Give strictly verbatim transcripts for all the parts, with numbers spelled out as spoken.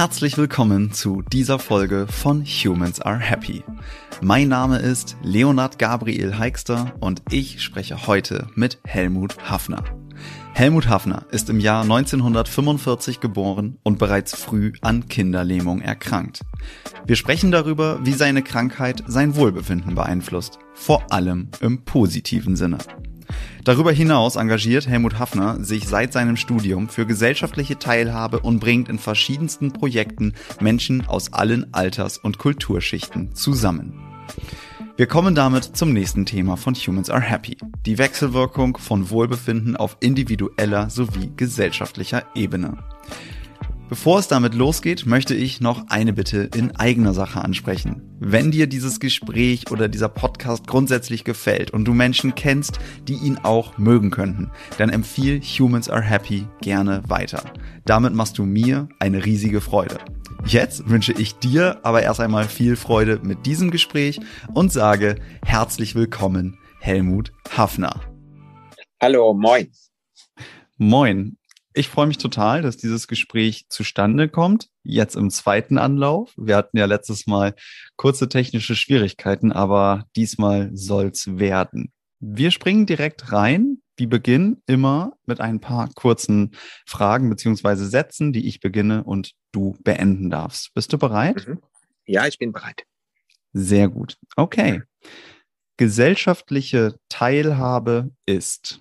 Herzlich willkommen zu dieser Folge von Humans Are Happy. Mein Name ist Leonard Gabriel Heikster und ich spreche heute mit Helmut Haffner. Helmut Haffner ist im Jahr neunzehnhundertfünfundvierzig geboren und bereits früh an Kinderlähmung erkrankt. Wir sprechen darüber, wie seine Krankheit sein Wohlbefinden beeinflusst, vor allem im positiven Sinne. Darüber hinaus engagiert Helmut Haffner sich seit seinem Studium für gesellschaftliche Teilhabe und bringt in verschiedensten Projekten Menschen aus allen Alters- und Kulturschichten zusammen. Wir kommen damit zum nächsten Thema von Humans Are Happy, die Wechselwirkung von Wohlbefinden auf individueller sowie gesellschaftlicher Ebene. Bevor es damit losgeht, möchte ich noch eine Bitte in eigener Sache ansprechen. Wenn dir dieses Gespräch oder dieser Podcast grundsätzlich gefällt und du Menschen kennst, die ihn auch mögen könnten, dann empfiehl Humans Are Happy gerne weiter. Damit machst du mir eine riesige Freude. Jetzt wünsche ich dir aber erst einmal viel Freude mit diesem Gespräch und sage herzlich willkommen, Helmut Haffner. Hallo, moin. Moin. Ich freue mich total, dass dieses Gespräch zustande kommt, jetzt im zweiten Anlauf. Wir hatten ja letztes Mal kurze technische Schwierigkeiten, aber diesmal soll's werden. Wir springen direkt rein. Wir beginnen immer mit ein paar kurzen Fragen bzw. Sätzen, die ich beginne und du beenden darfst. Bist du bereit? Mhm. Ja, ich bin bereit. Sehr gut. Okay. Gesellschaftliche Teilhabe ist: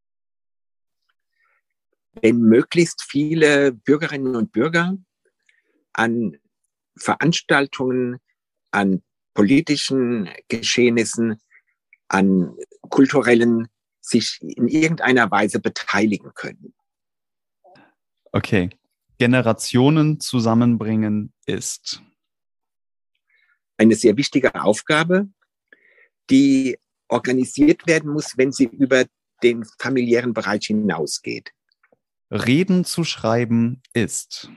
Wenn möglichst viele Bürgerinnen und Bürger an Veranstaltungen, an politischen Geschehnissen, an kulturellen sich in irgendeiner Weise beteiligen können. Okay. Generationen zusammenbringen ist: eine sehr wichtige Aufgabe, die organisiert werden muss, wenn sie über den familiären Bereich hinausgeht. Reden zu schreiben ist: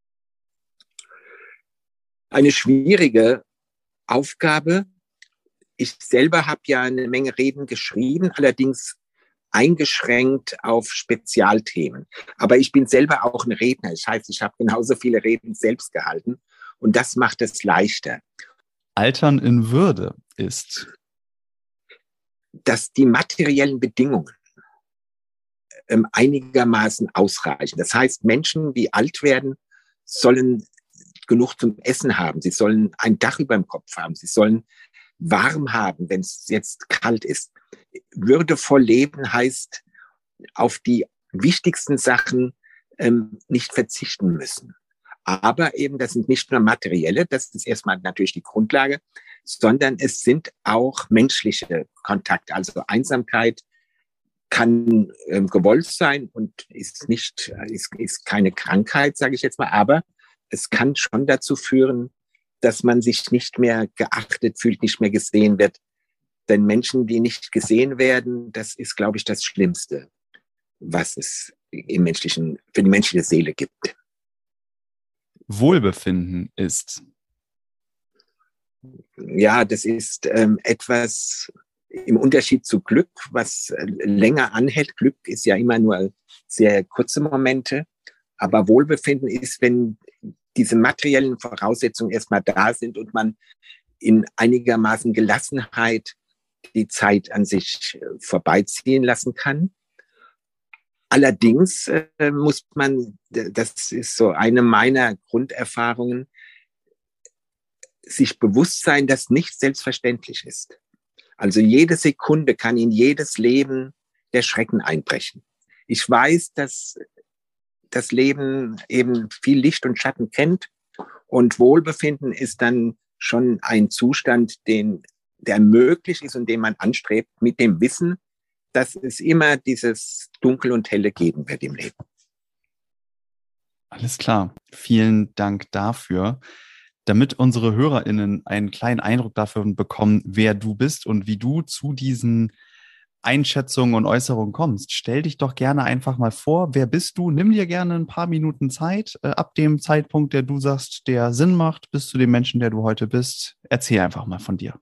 eine schwierige Aufgabe. Ich selber habe ja eine Menge Reden geschrieben, allerdings eingeschränkt auf Spezialthemen. Aber ich bin selber auch ein Redner. Das heißt, ich habe genauso viele Reden selbst gehalten und das macht es leichter. Altern in Würde ist: dass die materiellen Bedingungen ähm, einigermaßen ausreichen. Das heißt, Menschen, die alt werden, sollen genug zum Essen haben. Sie sollen ein Dach über dem Kopf haben. Sie sollen warm haben, wenn es jetzt kalt ist. Würdevoll leben heißt, auf die wichtigsten Sachen ähm, nicht verzichten müssen. Aber eben, das sind nicht nur materielle, das ist erstmal natürlich die Grundlage, sondern es sind auch menschliche Kontakte. Also Einsamkeit kann ähm, gewollt sein und ist nicht, ist, ist keine Krankheit, sage ich jetzt mal, aber es kann schon dazu führen, dass man sich nicht mehr geachtet fühlt, nicht mehr gesehen wird. Denn Menschen, die nicht gesehen werden, das ist, glaube ich, das Schlimmste, was es im menschlichen, für die menschliche Seele gibt. Wohlbefinden ist: ja, das ist ähm, etwas im Unterschied zu Glück, was äh, länger anhält. Glück ist ja immer nur sehr kurze Momente, aber Wohlbefinden ist, wenn diese materiellen Voraussetzungen erstmal da sind und man in einigermaßen Gelassenheit die Zeit an sich äh, vorbeiziehen lassen kann. Allerdings äh, muss man, das ist so eine meiner Grunderfahrungen, sich bewusst sein, dass nichts selbstverständlich ist. Also jede Sekunde kann in jedes Leben der Schrecken einbrechen. Ich weiß, dass das Leben eben viel Licht und Schatten kennt und Wohlbefinden ist dann schon ein Zustand, den, der möglich ist und den man anstrebt, mit dem Wissen, dass es immer dieses Dunkel und Helle geben wird im Leben. Alles klar. Vielen Dank dafür. Damit unsere HörerInnen einen kleinen Eindruck dafür bekommen, wer du bist und wie du zu diesen Einschätzungen und Äußerungen kommst, stell dich doch gerne einfach mal vor. Wer bist du? Nimm dir gerne ein paar Minuten Zeit, äh, ab dem Zeitpunkt, der du sagst, der Sinn macht, bis zu dem Menschen, der du heute bist. Erzähl einfach mal von dir.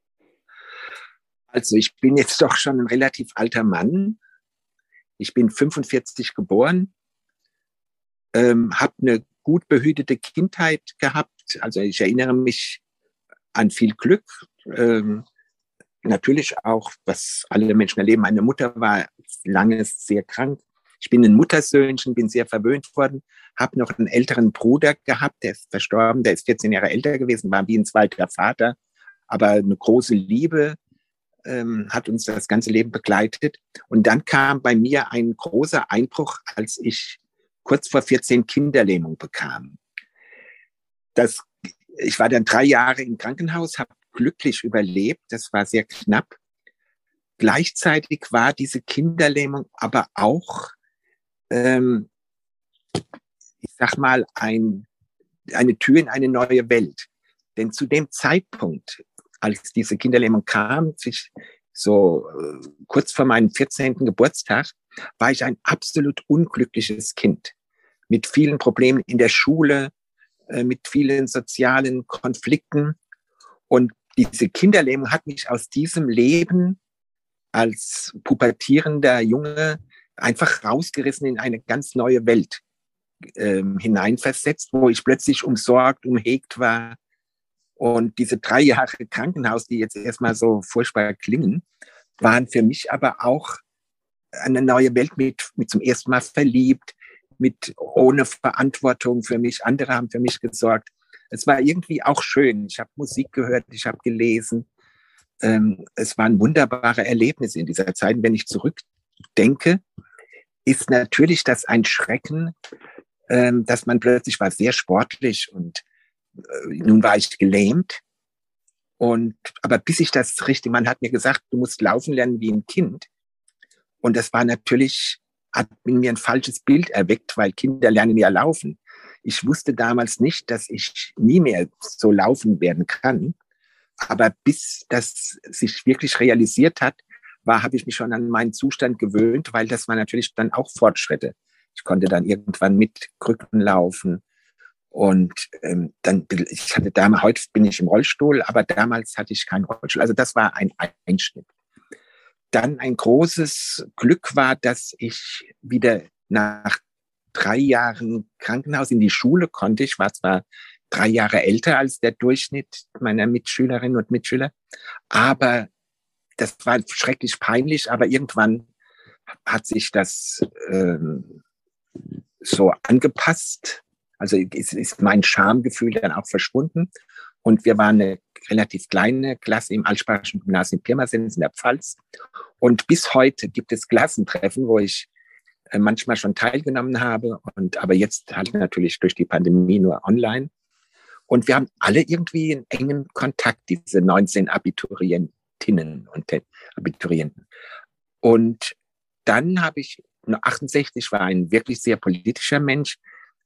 Also ich bin jetzt doch schon ein relativ alter Mann. Ich bin fünfundvierzig geboren, ähm, habe eine gut behütete Kindheit gehabt. Also ich erinnere mich an viel Glück. Ähm, natürlich auch, was alle Menschen erleben. Meine Mutter war lange sehr krank. Ich bin ein Muttersöhnchen, bin sehr verwöhnt worden, habe noch einen älteren Bruder gehabt, der ist verstorben, der ist vierzehn Jahre älter gewesen, war wie ein zweiter Vater, aber eine große Liebe ähm, hat uns das ganze Leben begleitet. Und dann kam bei mir ein großer Einbruch, als ich kurz vor vierzehn Kinderlähmung bekam. Das, ich war dann drei Jahre im Krankenhaus, habe glücklich überlebt, das war sehr knapp. Gleichzeitig war diese Kinderlähmung aber auch, ähm, ich sag mal, ein, eine Tür in eine neue Welt. Denn zu dem Zeitpunkt, als diese Kinderlähmung kam, sich so äh, kurz vor meinem vierzehnten Geburtstag, war ich ein absolut unglückliches Kind. Mit vielen Problemen in der Schule, äh, mit vielen sozialen Konflikten. Und diese Kinderlähmung hat mich aus diesem Leben als pubertierender Junge einfach rausgerissen in eine ganz neue Welt ähm, hineinversetzt, wo ich plötzlich umsorgt, umhegt war. Und diese drei Jahre Krankenhaus, die jetzt erstmal so furchtbar klingen, waren für mich aber auch eine neue Welt mit, mit zum ersten Mal verliebt, mit ohne Verantwortung für mich. Andere haben für mich gesorgt. Es war irgendwie auch schön. Ich habe Musik gehört, ich habe gelesen. Ähm, es waren wunderbare Erlebnisse in dieser Zeit. Wenn ich zurückdenke, ist natürlich das ein Schrecken, ähm, dass man plötzlich war sehr sportlich und äh, nun war ich gelähmt. Und, aber bis ich das richtig, man hat mir gesagt, du musst laufen lernen wie ein Kind. Und das war natürlich, hat in mir ein falsches Bild erweckt, weil Kinder lernen ja laufen. Ich wusste damals nicht, dass ich nie mehr so laufen werden kann. Aber bis das sich wirklich realisiert hat, war, habe ich mich schon an meinen Zustand gewöhnt, weil das war natürlich dann auch Fortschritte. Ich konnte dann irgendwann mit Krücken laufen. Und ähm, dann, ich hatte damals, heute bin ich im Rollstuhl, aber damals hatte ich keinen Rollstuhl. Also das war ein Einschnitt. Dann ein großes Glück war, dass ich wieder nach drei Jahren Krankenhaus in die Schule konnte. Ich war zwar drei Jahre älter als der Durchschnitt meiner Mitschülerinnen und Mitschüler, aber das war schrecklich peinlich, aber irgendwann hat sich das ähm, so angepasst. Also ist, ist mein Schamgefühl dann auch verschwunden. Und wir waren eine relativ kleine Klasse im Altsprachischen Gymnasium Pirmasens in der Pfalz. Und bis heute gibt es Klassentreffen, wo ich äh, manchmal schon teilgenommen habe. Und aber jetzt halt natürlich durch die Pandemie nur online. Und wir haben alle irgendwie einen engen Kontakt, diese neunzehn Abiturientinnen und Abiturienten. Und dann habe ich, achtundsechzig war ein wirklich sehr politischer Mensch.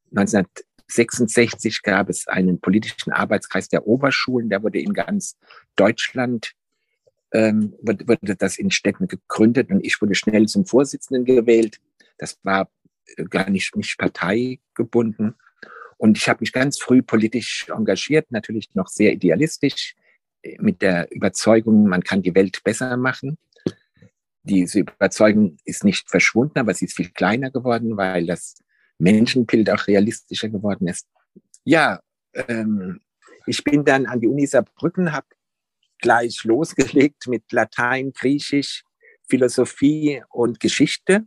neunzehnhundertsechsundsechzig gab es einen politischen Arbeitskreis der Oberschulen, der wurde in ganz Deutschland, ähm, wurde das in Städten gegründet und ich wurde schnell zum Vorsitzenden gewählt. Das war gar nicht, nicht parteigebunden. Und ich habe mich ganz früh politisch engagiert, natürlich noch sehr idealistisch, mit der Überzeugung, man kann die Welt besser machen. Diese Überzeugung ist nicht verschwunden, aber sie ist viel kleiner geworden, weil das Menschenbild auch realistischer geworden ist. Ja, ähm, ich bin dann an die Uni Saarbrücken, habe gleich losgelegt mit Latein, Griechisch, Philosophie und Geschichte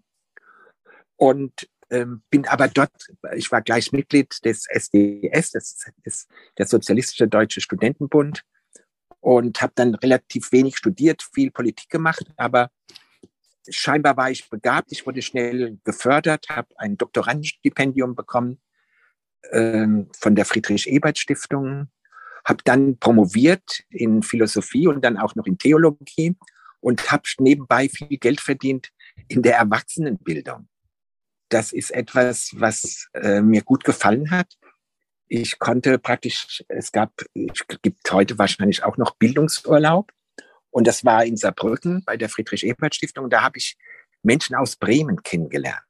und ähm, bin aber dort, ich war gleich Mitglied des S D S, das ist der Sozialistische Deutsche Studentenbund und habe dann relativ wenig studiert, viel Politik gemacht, aber scheinbar war ich begabt, ich wurde schnell gefördert, habe ein Doktorandenstipendium bekommen ähm, von der Friedrich-Ebert-Stiftung, habe dann promoviert in Philosophie und dann auch noch in Theologie und habe nebenbei viel Geld verdient in der Erwachsenenbildung. Das ist etwas, was äh, mir gut gefallen hat. Ich konnte praktisch, es gab, es gibt heute wahrscheinlich auch noch Bildungsurlaub. Und das war in Saarbrücken bei der Friedrich-Ebert-Stiftung. Da habe ich Menschen aus Bremen kennengelernt.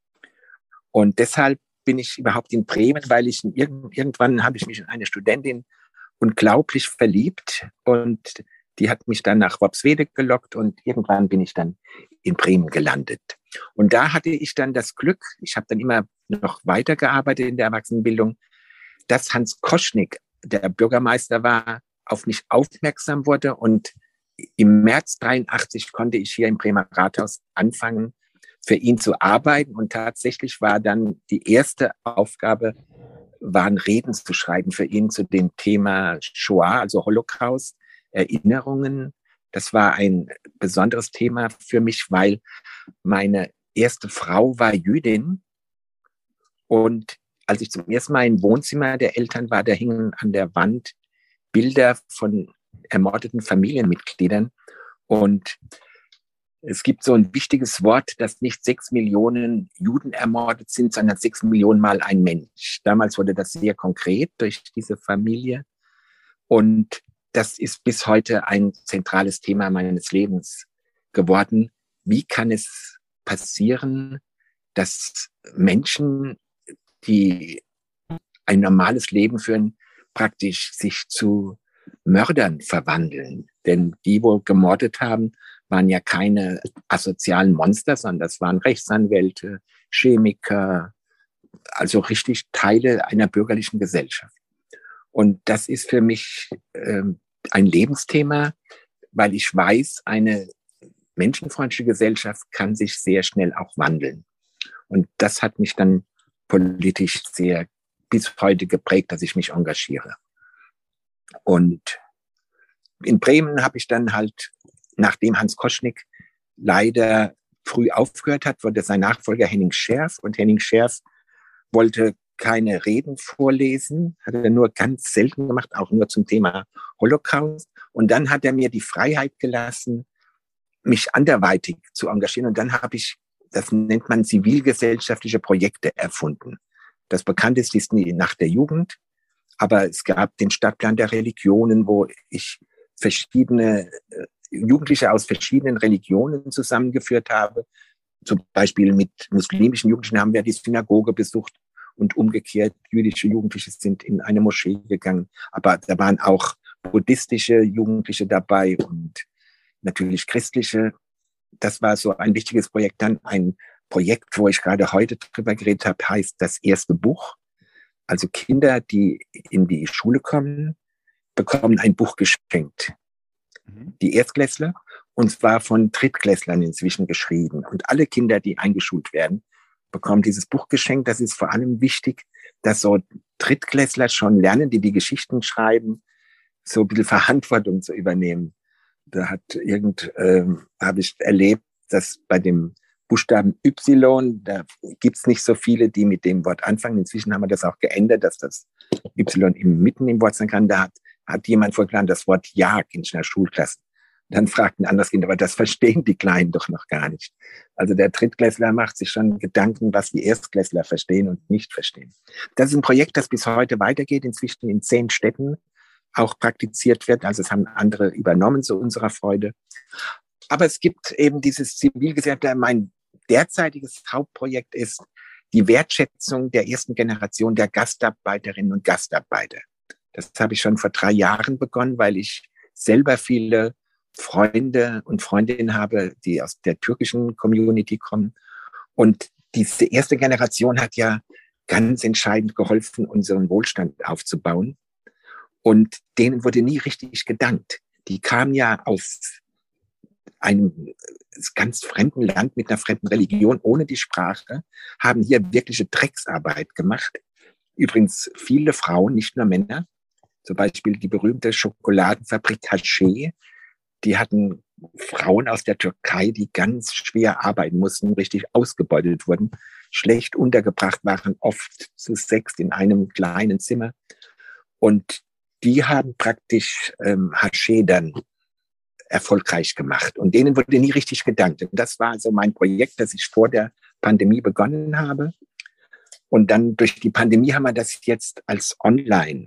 Und deshalb bin ich überhaupt in Bremen, weil ich irgend, irgendwann habe ich mich in eine Studentin unglaublich verliebt. Und die hat mich dann nach Worpswede gelockt und irgendwann bin ich dann in Bremen gelandet. Und da hatte ich dann das Glück, ich habe dann immer noch weitergearbeitet in der Erwachsenenbildung, dass Hans Koschnick, der Bürgermeister war, auf mich aufmerksam wurde. Und im März dreiundachtzig konnte ich hier im Bremer Rathaus anfangen, für ihn zu arbeiten. Und tatsächlich war dann die erste Aufgabe, waren Reden zu schreiben für ihn zu dem Thema Shoah, also Holocaust, Erinnerungen. Das war ein besonderes Thema für mich, weil meine erste Frau war Jüdin. Und als ich zum ersten Mal im Wohnzimmer der Eltern war, da hingen an der Wand Bilder von ermordeten Familienmitgliedern. Und es gibt so ein wichtiges Wort, dass nicht sechs Millionen Juden ermordet sind, sondern sechs Millionen Mal ein Mensch. Damals wurde das sehr konkret durch diese Familie. Und das ist bis heute ein zentrales Thema meines Lebens geworden. Wie kann es passieren, dass Menschen, die ein normales Leben führen, praktisch sich zu Mördern verwandeln? Denn die, wo gemordet haben, waren ja keine asozialen Monster, sondern das waren Rechtsanwälte, Chemiker, also richtig Teile einer bürgerlichen Gesellschaft. Und das ist für mich äh, ein Lebensthema, weil ich weiß, eine menschenfreundliche Gesellschaft kann sich sehr schnell auch wandeln. Und das hat mich dann politisch sehr bis heute geprägt, dass ich mich engagiere. Und in Bremen habe ich dann halt, nachdem Hans Koschnick leider früh aufgehört hat, wurde sein Nachfolger Henning Scherf. Und Henning Scherf wollte keine Reden vorlesen, hat er nur ganz selten gemacht, auch nur zum Thema Holocaust. Und dann hat er mir die Freiheit gelassen, mich anderweitig zu engagieren. Und dann habe ich, das nennt man zivilgesellschaftliche Projekte erfunden. Das bekannteste ist die Nacht der Jugend. Aber es gab den Stadtplan der Religionen, wo ich verschiedene äh, Jugendliche aus verschiedenen Religionen zusammengeführt habe. Zum Beispiel mit muslimischen Jugendlichen haben wir die Synagoge besucht und umgekehrt jüdische Jugendliche sind in eine Moschee gegangen. Aber da waren auch buddhistische Jugendliche dabei und natürlich christliche. Das war so ein wichtiges Projekt. Dann ein Projekt, wo ich gerade heute drüber geredet habe, heißt Das erste Buch. Also Kinder, die in die Schule kommen, bekommen ein Buch geschenkt. Mhm. Die Erstklässler, und zwar von Drittklässlern inzwischen geschrieben. Und alle Kinder, die eingeschult werden, bekommen dieses Buch geschenkt. Das ist vor allem wichtig, dass so Drittklässler schon lernen, die die Geschichten schreiben, so ein bisschen Verantwortung zu übernehmen. Da hat irgend, ähm, habe ich erlebt, dass bei dem Buchstaben Y, da gibt's nicht so viele, die mit dem Wort anfangen. Inzwischen haben wir das auch geändert, dass das Y im, mitten im Wort sein kann. Da hat, hat jemand vorgeschlagen, das Wort Jag in einer Schulklasse. Dann fragt ein anderes Kind, aber das verstehen die Kleinen doch noch gar nicht. Also der Drittklässler macht sich schon Gedanken, was die Erstklässler verstehen und nicht verstehen. Das ist ein Projekt, das bis heute weitergeht, inzwischen in zehn Städten auch praktiziert wird. Also es haben andere übernommen zu unserer Freude. Aber es gibt eben dieses Zivilgesellschaft. Mein derzeitiges Hauptprojekt ist die Wertschätzung der ersten Generation der Gastarbeiterinnen und Gastarbeiter. Das habe ich schon vor drei Jahren begonnen, weil ich selber viele Freunde und Freundinnen habe, die aus der türkischen Community kommen. Und diese erste Generation hat ja ganz entscheidend geholfen, unseren Wohlstand aufzubauen. Und denen wurde nie richtig gedankt. Die kamen ja aus einem ganz fremden Land mit einer fremden Religion, ohne die Sprache, haben hier wirkliche Drecksarbeit gemacht. Übrigens viele Frauen, nicht nur Männer. Zum Beispiel die berühmte Schokoladenfabrik Haşé. Die hatten Frauen aus der Türkei, die ganz schwer arbeiten mussten, richtig ausgebeutet wurden, schlecht untergebracht waren, oft zu sechst in einem kleinen Zimmer. Und die haben praktisch ähm, Haşé dann erfolgreich gemacht. Und denen wurde nie richtig gedankt. Und das war also mein Projekt, das ich vor der Pandemie begonnen habe. Und dann durch die Pandemie haben wir das jetzt als Online-Werk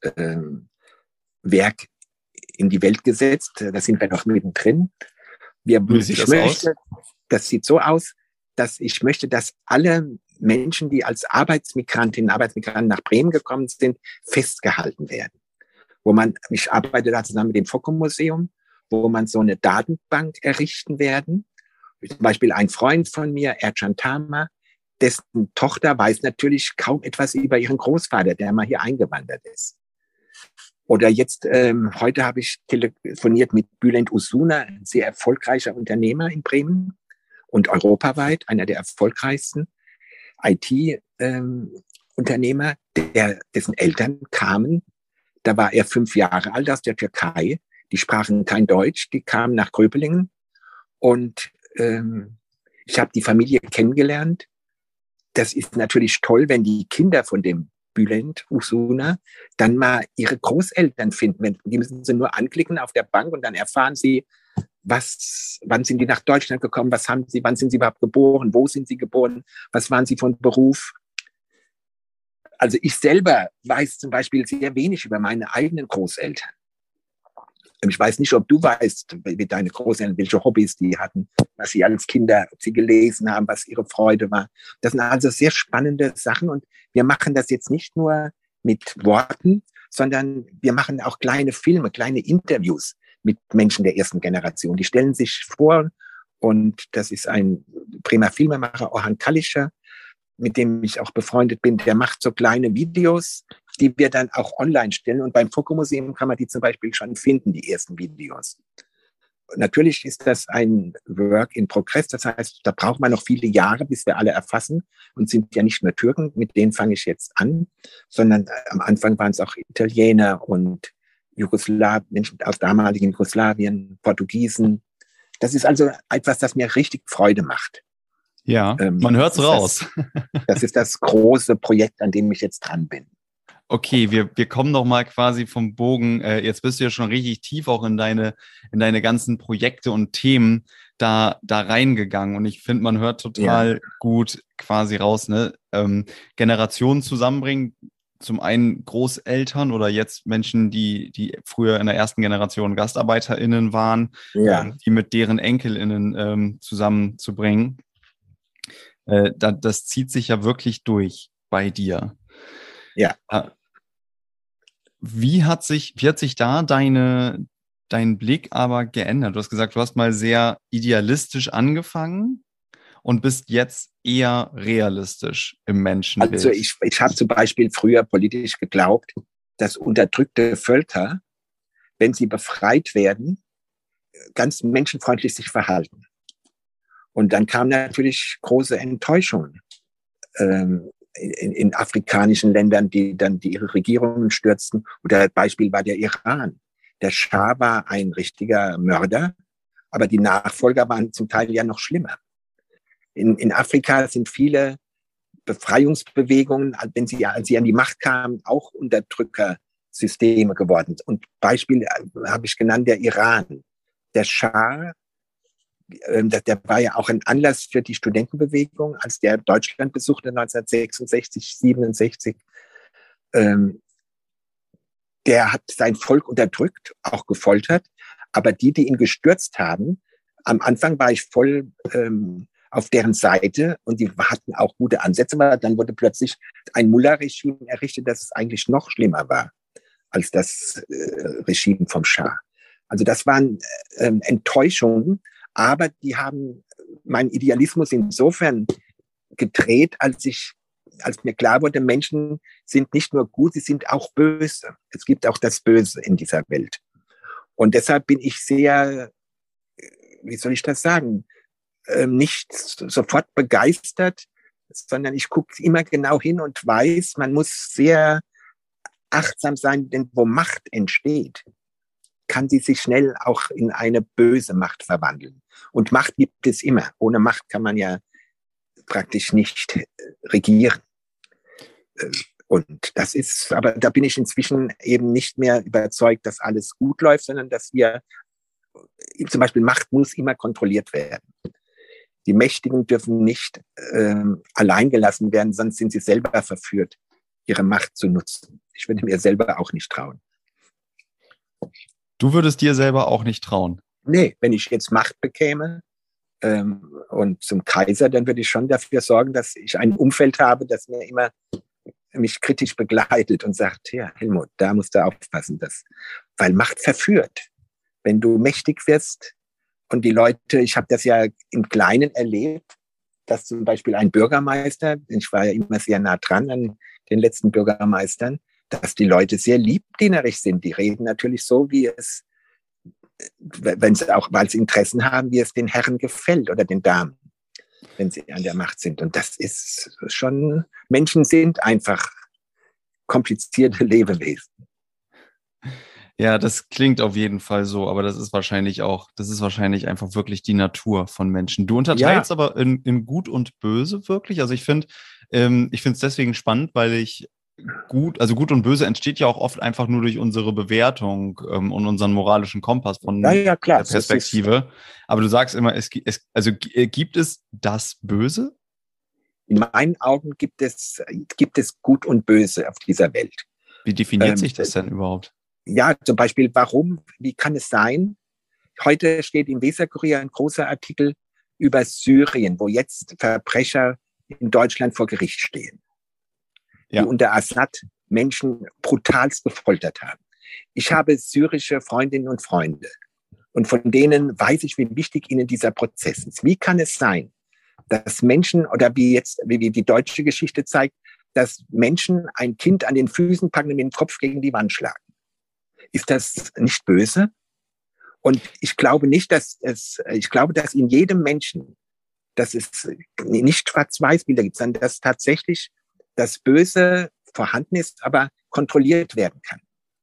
ähm, in die Welt gesetzt. Da sind wir noch mittendrin. Wir, Wie sieht ich das möchte, aus? Das sieht so aus, dass ich möchte, dass alle Menschen, die als Arbeitsmigrantinnen und Arbeitsmigranten nach Bremen gekommen sind, festgehalten werden. Wo man, ich arbeite da zusammen mit dem Fockum-Museum, wo man so eine Datenbank errichten werden, Zum Beispiel ein Freund von mir, Ercan Tama, dessen Tochter weiß natürlich kaum etwas über ihren Großvater, der mal hier eingewandert ist. Oder jetzt, ähm, heute habe ich telefoniert mit Bülent Usuna, ein sehr erfolgreicher Unternehmer in Bremen und europaweit, einer der erfolgreichsten I T-Unternehmer, ähm, der, dessen Eltern kamen, da war er fünf Jahre alt aus der Türkei, die sprachen kein Deutsch, die kamen nach Gröbelingen und ähm, ich habe die Familie kennengelernt. Das ist natürlich toll, wenn die Kinder von dem Bülent Usuna dann mal ihre Großeltern finden. Die müssen sie nur anklicken auf der Bank und dann erfahren sie, was, wann sind die nach Deutschland gekommen, was haben sie, wann sind sie überhaupt geboren, wo sind sie geboren, was waren sie von Beruf. Also ich selber weiß zum Beispiel sehr wenig über meine eigenen Großeltern. Ich weiß nicht, ob du weißt, wie deine Großeltern, welche Hobbys die hatten, was sie als Kinder, ob sie gelesen haben, was ihre Freude war. Das sind also sehr spannende Sachen und wir machen das jetzt nicht nur mit Worten, sondern wir machen auch kleine Filme, kleine Interviews mit Menschen der ersten Generation. Die stellen sich vor und das ist ein Bremer Filmemacher, Orhan Kalischer, mit dem ich auch befreundet bin, der macht so kleine Videos, die wir dann auch online stellen. Und beim Foko-Museum kann man die zum Beispiel schon finden, die ersten Videos. Natürlich ist das ein Work in Progress. Das heißt, da braucht man noch viele Jahre, bis wir alle erfassen. Und sind ja nicht nur Türken, mit denen fange ich jetzt an, sondern am Anfang waren es auch Italiener und Jugoslawen, Menschen aus damaligen Jugoslawien, Portugiesen. Das ist also etwas, das mir richtig Freude macht. Ja, ähm, man hört's raus. Das, das ist das große Projekt, an dem ich jetzt dran bin. Okay, wir, wir kommen noch mal quasi vom Bogen. Äh, jetzt bist du ja schon richtig tief auch in deine, in deine ganzen Projekte und Themen da, da reingegangen. Und ich finde, man hört total ja. gut quasi raus, ne? Ähm, Generationen zusammenbringen. Zum einen Großeltern oder jetzt Menschen, die, die früher in der ersten Generation GastarbeiterInnen waren, ja. ähm, die mit deren EnkelInnen ähm, zusammenzubringen. Äh, da, das zieht sich ja wirklich durch bei dir. Ja. Wie hat sich, wie hat sich da deine, dein Blick aber geändert? Du hast gesagt, du hast mal sehr idealistisch angefangen und bist jetzt eher realistisch im Menschenbild. Also ich, ich habe zum Beispiel früher politisch geglaubt, dass unterdrückte Völker, wenn sie befreit werden, ganz menschenfreundlich sich verhalten. Und dann kam natürlich große Enttäuschung. Ähm, In, in afrikanischen Ländern, die dann die ihre Regierungen stürzten. Oder Beispiel war der Iran. Der Schah war ein richtiger Mörder, aber die Nachfolger waren zum Teil ja noch schlimmer. In, in Afrika sind viele Befreiungsbewegungen, wenn sie, als sie an die Macht kamen, auch Unterdrückersysteme geworden. Und Beispiel habe ich genannt, der Iran. Der Schah, der war ja auch ein Anlass für die Studentenbewegung, als der Deutschland besuchte neunzehnhundertsechsundsechzig, siebenundsechzig. Der hat sein Volk unterdrückt, auch gefoltert. Aber die, die ihn gestürzt haben, am Anfang war ich voll ähm, auf deren Seite und die hatten auch gute Ansätze. Aber dann wurde plötzlich ein Mullah-Regime errichtet, das eigentlich noch schlimmer war als das äh, Regime vom Schah. Also das waren äh, Enttäuschungen. Aber die haben meinen Idealismus insofern gedreht, als ich, als mir klar wurde, Menschen sind nicht nur gut, sie sind auch böse. Es gibt auch das Böse in dieser Welt. Und deshalb bin ich sehr, wie soll ich das sagen, nicht sofort begeistert, sondern ich gucke immer genau hin und weiß, man muss sehr achtsam sein, denn wo Macht entsteht, kann sie sich schnell auch in eine böse Macht verwandeln. Und Macht gibt es immer. Ohne Macht kann man ja praktisch nicht regieren. Und das ist, aber da bin ich inzwischen eben nicht mehr überzeugt, dass alles gut läuft, sondern dass wir, zum Beispiel Macht muss immer kontrolliert werden. Die Mächtigen dürfen nicht ähm, allein gelassen werden, sonst sind sie selber verführt, ihre Macht zu nutzen. Ich würde mir selber auch nicht trauen. Du würdest dir selber auch nicht trauen? Nee, wenn ich jetzt Macht bekäme ähm, und zum Kaiser, dann würde ich schon dafür sorgen, dass ich ein Umfeld habe, das mir immer mich kritisch begleitet und sagt, ja, Helmut, da musst du aufpassen, dass, weil Macht verführt. Wenn du mächtig wirst Und die Leute, ich habe das ja im Kleinen erlebt, dass zum Beispiel ein Bürgermeister, ich war ja immer sehr nah dran an den letzten Bürgermeistern, dass die Leute sehr liebdienerisch sind. Die reden natürlich so, wie es, wenn sie auch, weil sie Interessen haben, wie es den Herren gefällt oder den Damen, wenn sie an der Macht sind. Und das ist schon, Menschen sind einfach komplizierte Lebewesen. Ja, das klingt auf jeden Fall so, aber das ist wahrscheinlich auch, das ist wahrscheinlich einfach wirklich die Natur von Menschen. Du unterteilst Ja. aber in, in Gut und Böse wirklich. Also ich finde, ähm, ich finde es deswegen spannend, weil ich gut, also Gut und Böse entsteht ja auch oft einfach nur durch unsere Bewertung ähm, und unseren moralischen Kompass von Ja, ja, klar. der Perspektive. Aber du sagst immer, es, es also gibt es das Böse? In meinen Augen gibt es, gibt es Gut und Böse auf dieser Welt. Wie definiert ähm, sich das denn überhaupt? Ja, zum Beispiel, warum, wie kann es sein? Heute steht im Weserkurier ein großer Artikel über Syrien, wo jetzt Verbrecher in Deutschland vor Gericht stehen, Ja. die unter Assad Menschen brutalst gefoltert haben. Ich habe syrische Freundinnen und Freunde und von denen weiß ich, wie wichtig ihnen dieser Prozess ist. Wie kann es sein, dass Menschen, oder wie jetzt, wie die deutsche Geschichte zeigt, dass Menschen ein Kind an den Füßen packen und mit dem Kopf gegen die Wand schlagen? Ist das nicht böse? Und ich glaube nicht, dass es, ich glaube, dass in jedem Menschen, dass es nicht Schwarz-Weiß-Bilder gibt, sondern dass tatsächlich das Böse vorhanden ist, aber kontrolliert werden kann.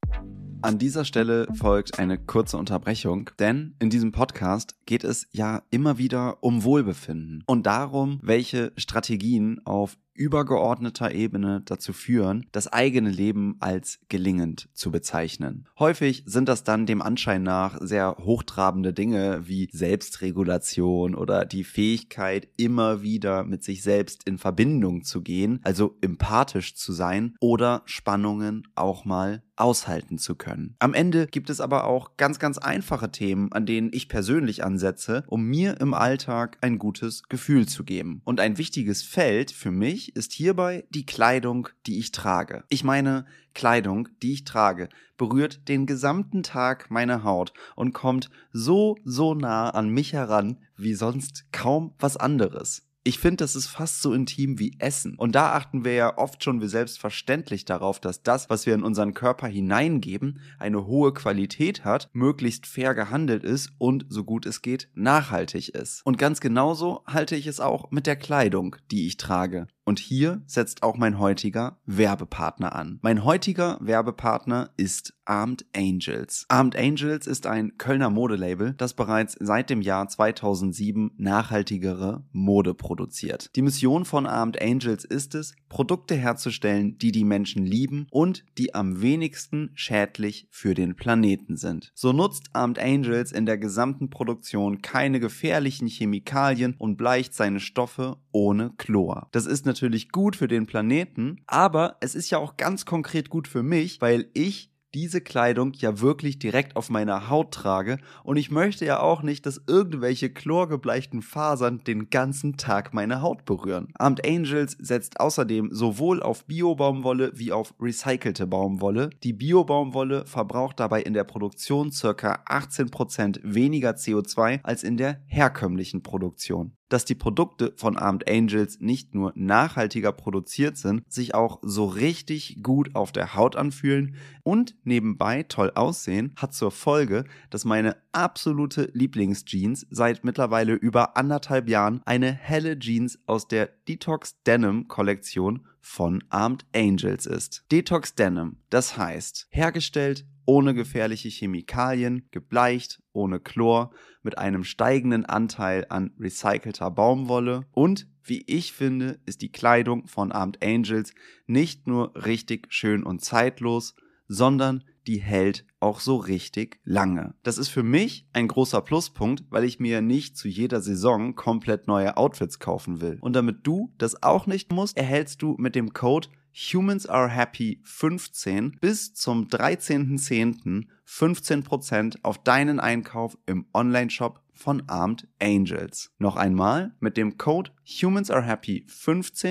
An dieser Stelle folgt eine kurze Unterbrechung, denn in diesem Podcast geht es ja immer wieder um Wohlbefinden und darum, welche Strategien auf übergeordneter Ebene dazu führen, das eigene Leben als gelingend zu bezeichnen. Häufig sind das dann dem Anschein nach sehr hochtrabende Dinge wie Selbstregulation oder die Fähigkeit, immer wieder mit sich selbst in Verbindung zu gehen, also empathisch zu sein oder Spannungen auch mal aushalten zu können. Am Ende gibt es aber auch ganz, ganz einfache Themen, an denen ich persönlich ansetze, um mir im Alltag ein gutes Gefühl zu geben. Und ein wichtiges Feld für mich ist hierbei die Kleidung, die ich trage. Ich meine, Kleidung, die ich trage, berührt den gesamten Tag meine Haut und kommt so, so nah an mich heran wie sonst kaum was anderes. Ich finde, das ist fast so intim wie Essen. Und da achten wir ja oft schon wie selbstverständlich darauf, dass das, was wir in unseren Körper hineingeben, eine hohe Qualität hat, möglichst fair gehandelt ist und, so gut es geht, nachhaltig ist. Und ganz genauso halte ich es auch mit der Kleidung, die ich trage. Und hier setzt auch mein heutiger Werbepartner an. Mein heutiger Werbepartner ist Armed Angels. Armed Angels ist ein Kölner Modelabel, das bereits seit dem Jahr zweitausendsieben nachhaltigere Mode produziert. Die Mission von Armed Angels ist es, Produkte herzustellen, die die Menschen lieben und die am wenigsten schädlich für den Planeten sind. So nutzt Armed Angels in der gesamten Produktion keine gefährlichen Chemikalien und bleicht seine Stoffe ohne Chlor. Das ist natürlich gut für den Planeten, aber es ist ja auch ganz konkret gut für mich, weil ich diese Kleidung ja wirklich direkt auf meiner Haut trage und ich möchte ja auch nicht, dass irgendwelche chlorgebleichten Fasern den ganzen Tag meine Haut berühren. Armed Angels setzt außerdem sowohl auf Bio-Baumwolle wie auf recycelte Baumwolle. Die Bio-Baumwolle verbraucht dabei in der Produktion ca. achtzehn Prozent weniger C O zwei als in der herkömmlichen Produktion. Dass die Produkte von Armed Angels nicht nur nachhaltiger produziert sind, sich auch so richtig gut auf der Haut anfühlen und nebenbei toll aussehen, hat zur Folge, dass meine absolute Lieblingsjeans seit mittlerweile über anderthalb Jahren eine helle Jeans aus der Detox Denim Kollektion von Armed Angels ist. Detox Denim, das heißt, hergestellt ohne gefährliche Chemikalien, gebleicht, ohne Chlor, mit einem steigenden Anteil an recycelter Baumwolle und, wie ich finde, ist die Kleidung von Armed Angels nicht nur richtig schön und zeitlos, sondern die hält auch so richtig lange. Das ist für mich ein großer Pluspunkt, weil ich mir nicht zu jeder Saison komplett neue Outfits kaufen will. Und damit du das auch nicht musst, erhältst du mit dem Code Humans Are Happy fünfzehn bis zum dreizehnten zehnten fünfzehn Prozent auf deinen Einkauf im Onlineshop von Armed Angels. Noch einmal, mit dem Code Humans Are Happy fünfzehn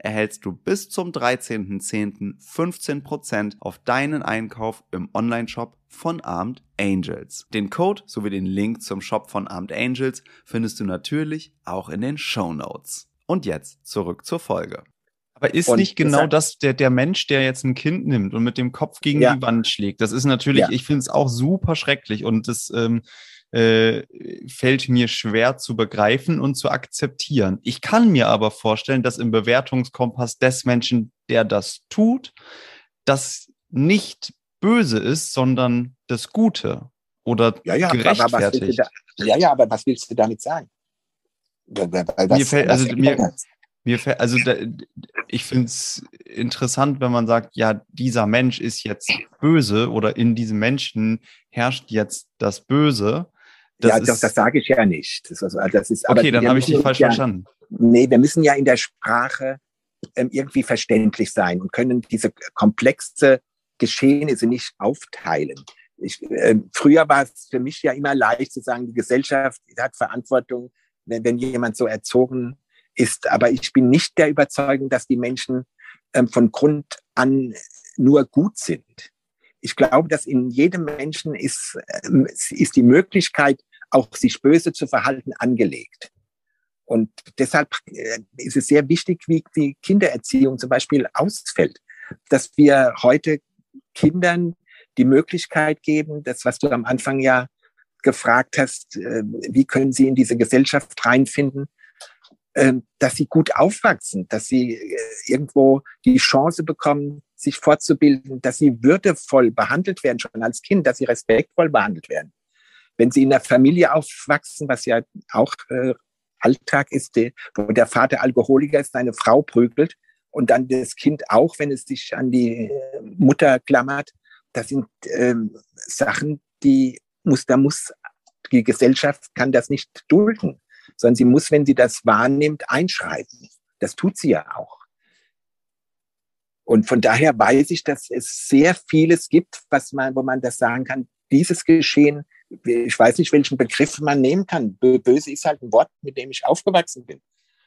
erhältst du bis zum dreizehnten zehnten fünfzehn Prozent auf deinen Einkauf im Onlineshop von Armed Angels. Den Code sowie den Link zum Shop von Armed Angels findest du natürlich auch in den Shownotes. Und jetzt zurück zur Folge. Aber ist und nicht genau das der, der Mensch, der jetzt ein Kind nimmt und mit dem Kopf gegen ja. die Wand schlägt? Das ist natürlich, ja. ich finde es auch super schrecklich und das ähm, äh, fällt mir schwer zu begreifen und zu akzeptieren. Ich kann mir aber vorstellen, dass im Bewertungskompass des Menschen, der das tut, das nicht böse ist, sondern das Gute oder ja, ja, gerechtfertigt. Aber da, ja, ja, aber was willst du damit sagen? Weil, weil was, mir fällt, also mir... Mir fällt, also da, ich finde es interessant, wenn man sagt, ja, dieser Mensch ist jetzt böse oder in diesem Menschen herrscht jetzt das Böse. Das ja, ist, das, das sage ich ja nicht. Das, also, das ist, okay, aber dann habe ich dich falsch ja, verstanden. Nee, wir müssen ja in der Sprache ähm, irgendwie verständlich sein und können diese komplexe Geschehnisse nicht aufteilen. Ich, äh, früher war es für mich ja immer leicht zu sagen, die Gesellschaft hat Verantwortung, wenn, wenn jemand so erzogen ist. Aber ich bin nicht der Überzeugung, dass die Menschen ähm, von Grund an nur gut sind. Ich glaube, dass in jedem Menschen ist, ähm, ist die Möglichkeit, auch sich böse zu verhalten, angelegt. Und deshalb äh, ist es sehr wichtig, wie die Kindererziehung zum Beispiel ausfällt, dass wir heute Kindern die Möglichkeit geben, das, was du am Anfang ja gefragt hast, äh, wie können sie in diese Gesellschaft reinfinden, dass sie gut aufwachsen, dass sie irgendwo die Chance bekommen, sich fortzubilden, dass sie würdevoll behandelt werden, schon als Kind, dass sie respektvoll behandelt werden. Wenn sie in einer Familie aufwachsen, was ja auch äh, Alltag ist, die, wo der Vater Alkoholiker ist, seine Frau prügelt und dann das Kind auch, wenn es sich an die Mutter klammert, das sind äh, Sachen, die muss, da muss die Gesellschaft kann das nicht dulden, sondern sie muss, wenn sie das wahrnimmt, einschreiten. Das tut sie ja auch. Und von daher weiß ich, dass es sehr vieles gibt, was man, wo man das sagen kann, dieses Geschehen, ich weiß nicht, welchen Begriff man nehmen kann. Böse ist halt ein Wort, mit dem ich aufgewachsen bin.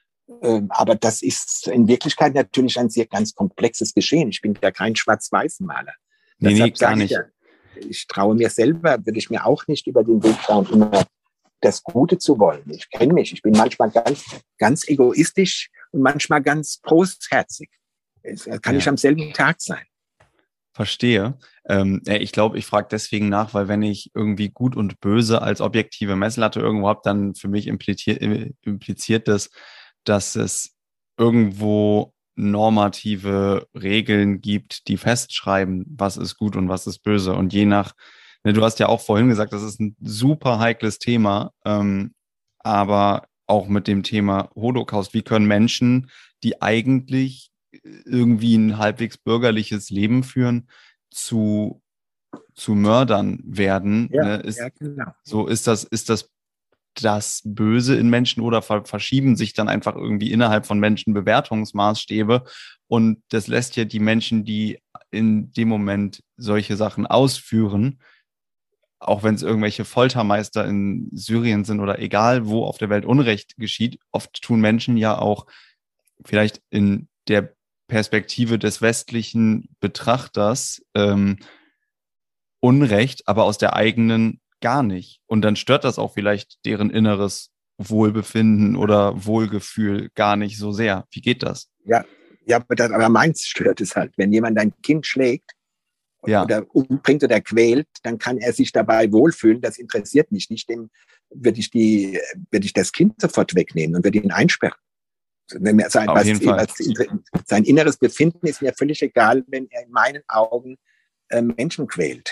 Aber das ist in Wirklichkeit natürlich ein sehr ganz komplexes Geschehen. Ich bin ja kein Schwarz-Weiß-Maler. Nee, nee, gar nicht. Ich, ja, ich traue mir selber, würde ich mir auch nicht über den Weg trauen, immer das Gute zu wollen. Ich kenne mich. Ich bin manchmal ganz, ganz egoistisch und manchmal ganz großherzig. Das kann ja. ich am selben Tag sein. Verstehe. Ähm, ich glaube, ich frage deswegen nach, weil wenn ich irgendwie gut und böse als objektive Messlatte irgendwo habe, dann für mich impliziert, impliziert das, dass es irgendwo normative Regeln gibt, die festschreiben, was ist gut und was ist böse. Und je nach Du hast ja auch vorhin gesagt, das ist ein super heikles Thema, ähm, aber auch mit dem Thema Holocaust. Wie können Menschen, die eigentlich irgendwie ein halbwegs bürgerliches Leben führen, zu, zu Mördern werden? Ja, ne? ist, ja, genau. So ist das, ist das das Böse in Menschen oder ver- verschieben sich dann einfach irgendwie innerhalb von Menschen Bewertungsmaßstäbe und das lässt ja die Menschen, die in dem Moment solche Sachen ausführen, auch wenn es irgendwelche Foltermeister in Syrien sind oder egal, wo auf der Welt Unrecht geschieht, oft tun Menschen ja auch vielleicht in der Perspektive des westlichen Betrachters ähm, Unrecht, aber aus der eigenen gar nicht. Und dann stört das auch vielleicht deren inneres Wohlbefinden oder Wohlgefühl gar nicht so sehr. Wie geht das? Ja, ja, aber, das, aber meins stört es halt. Wenn jemand ein Kind schlägt, ja. oder umbringt oder quält, dann kann er sich dabei wohlfühlen. Das interessiert mich nicht. Dem würde ich die, würde ich das Kind sofort wegnehmen und würde ihn einsperren. Sein, Auf jeden was, Fall. Was, sein inneres Befinden ist mir völlig egal, wenn er in meinen Augen äh, Menschen quält.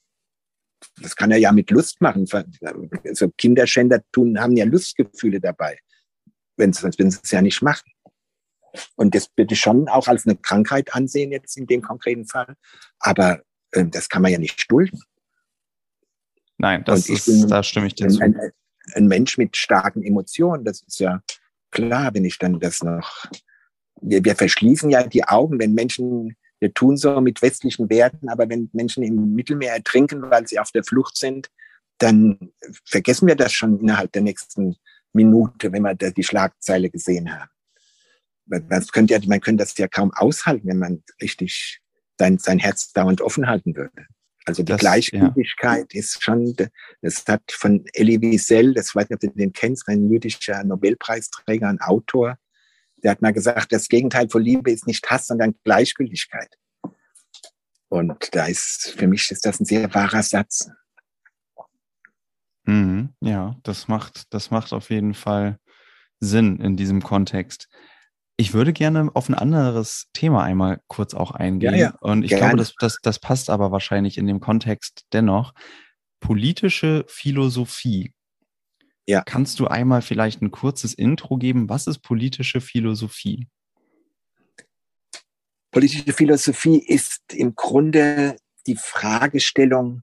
Das kann er ja mit Lust machen. Also Kinderschänder tun, haben ja Lustgefühle dabei, wenn sie wenn sie es ja nicht machen. Und das würde ich schon auch als eine Krankheit ansehen, jetzt in dem konkreten Fall. Aber äh, das kann man ja nicht dulden. Nein, das ist, bin, da stimme ich dir zu. Ein, ein, ein Mensch mit starken Emotionen, das ist ja klar, wenn ich dann das noch... Wir, wir verschließen ja die Augen, wenn Menschen... Wir tun so mit westlichen Werten, aber wenn Menschen im Mittelmeer ertrinken, weil sie auf der Flucht sind, dann vergessen wir das schon innerhalb der nächsten Minute, wenn wir die Schlagzeile gesehen haben. Das könnte ja, man könnte das ja kaum aushalten, wenn man richtig sein, sein Herz dauernd offen halten würde. Also die das, Gleichgültigkeit ja. ist schon, das hat von Elie Wiesel, das weiß nicht, ob du den kennst, ein jüdischer Nobelpreisträger, ein Autor, der hat mal gesagt, das Gegenteil von Liebe ist nicht Hass, sondern Gleichgültigkeit. Und da ist, für mich ist das ein sehr wahrer Satz. Mhm, ja, das macht, das macht auf jeden Fall Sinn in diesem Kontext. Ich würde gerne auf ein anderes Thema einmal kurz auch eingehen. Ja, ja. Und ich gerne. glaube, das, das, das passt aber wahrscheinlich in dem Kontext dennoch. Politische Philosophie. Ja. Kannst du einmal vielleicht ein kurzes Intro geben? Was ist politische Philosophie? Politische Philosophie ist im Grunde die Fragestellung,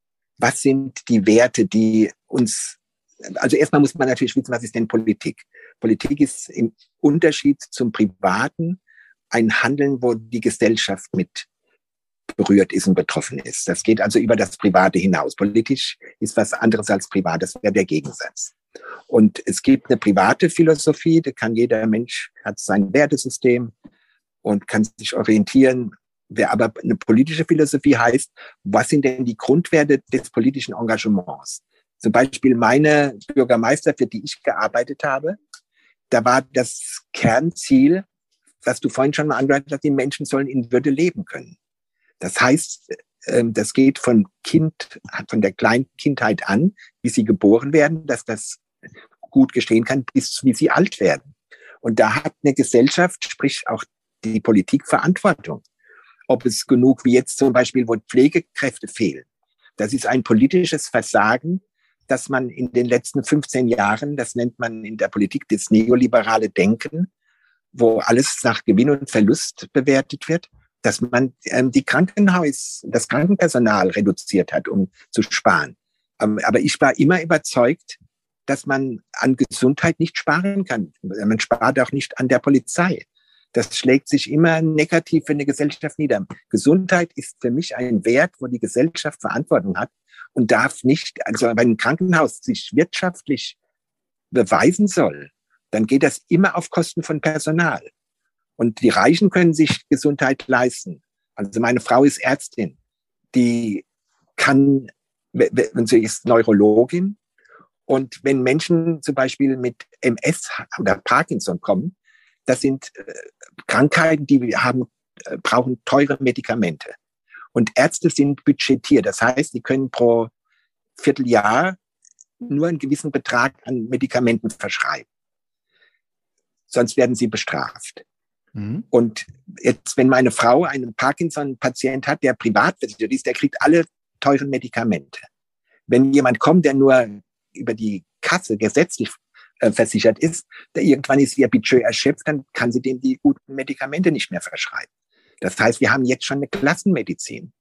was sind die Werte, die uns, also erstmal muss man natürlich wissen, was ist denn Politik? Politik ist im Unterschied zum Privaten ein Handeln, wo die Gesellschaft mit berührt ist und betroffen ist. Das geht also über das Private hinaus. Politisch ist was anderes als privat, das wäre der Gegensatz. Und es gibt eine private Philosophie, da kann jeder Mensch, hat sein Wertesystem und kann sich orientieren. Aber eine politische Philosophie heißt, was sind denn die Grundwerte des politischen Engagements? Zum Beispiel meine Bürgermeister, für die ich gearbeitet habe, da war das Kernziel, was du vorhin schon mal angedeutet hast, die Menschen sollen in Würde leben können. Das heißt, das geht von Kind, von der kleinen Kindheit an, wie sie geboren werden, dass das gut geschehen kann, bis wie sie alt werden. Und da hat eine Gesellschaft, sprich auch die Politik, Verantwortung. Ob es genug, wie jetzt zum Beispiel, wo Pflegekräfte fehlen. Das ist ein politisches Versagen, dass man in den letzten fünfzehn Jahren, das nennt man in der Politik das neoliberale Denken, wo alles nach Gewinn und Verlust bewertet wird, dass man ähm, die Krankenhaus, das Krankenpersonal reduziert hat, um zu sparen. Ähm, aber ich war immer überzeugt, dass man an Gesundheit nicht sparen kann. Man spart auch nicht an der Polizei. Das schlägt sich immer negativ in der Gesellschaft nieder. Gesundheit ist für mich ein Wert, wo die Gesellschaft Verantwortung hat und darf nicht, also wenn ein Krankenhaus sich wirtschaftlich beweisen soll, dann geht das immer auf Kosten von Personal. Und die Reichen können sich Gesundheit leisten. Also meine Frau ist Ärztin, die kann, wenn sie ist Neurologin, und wenn Menschen zum Beispiel mit M S oder Parkinson kommen, das sind äh, Krankheiten, die haben, äh, brauchen teure Medikamente. Und Ärzte sind budgetiert. Das heißt, die können pro Vierteljahr nur einen gewissen Betrag an Medikamenten verschreiben. Sonst werden sie bestraft. Mhm. Und jetzt, wenn meine Frau einen Parkinson-Patient hat, der privat versichert ist, der kriegt alle teuren Medikamente. Wenn jemand kommt, der nur über die Kasse gesetzlich versichert ist, der irgendwann ist ihr Budget erschöpft, dann kann sie dem die guten Medikamente nicht mehr verschreiben. Das heißt, wir haben jetzt schon eine Klassenmedizin,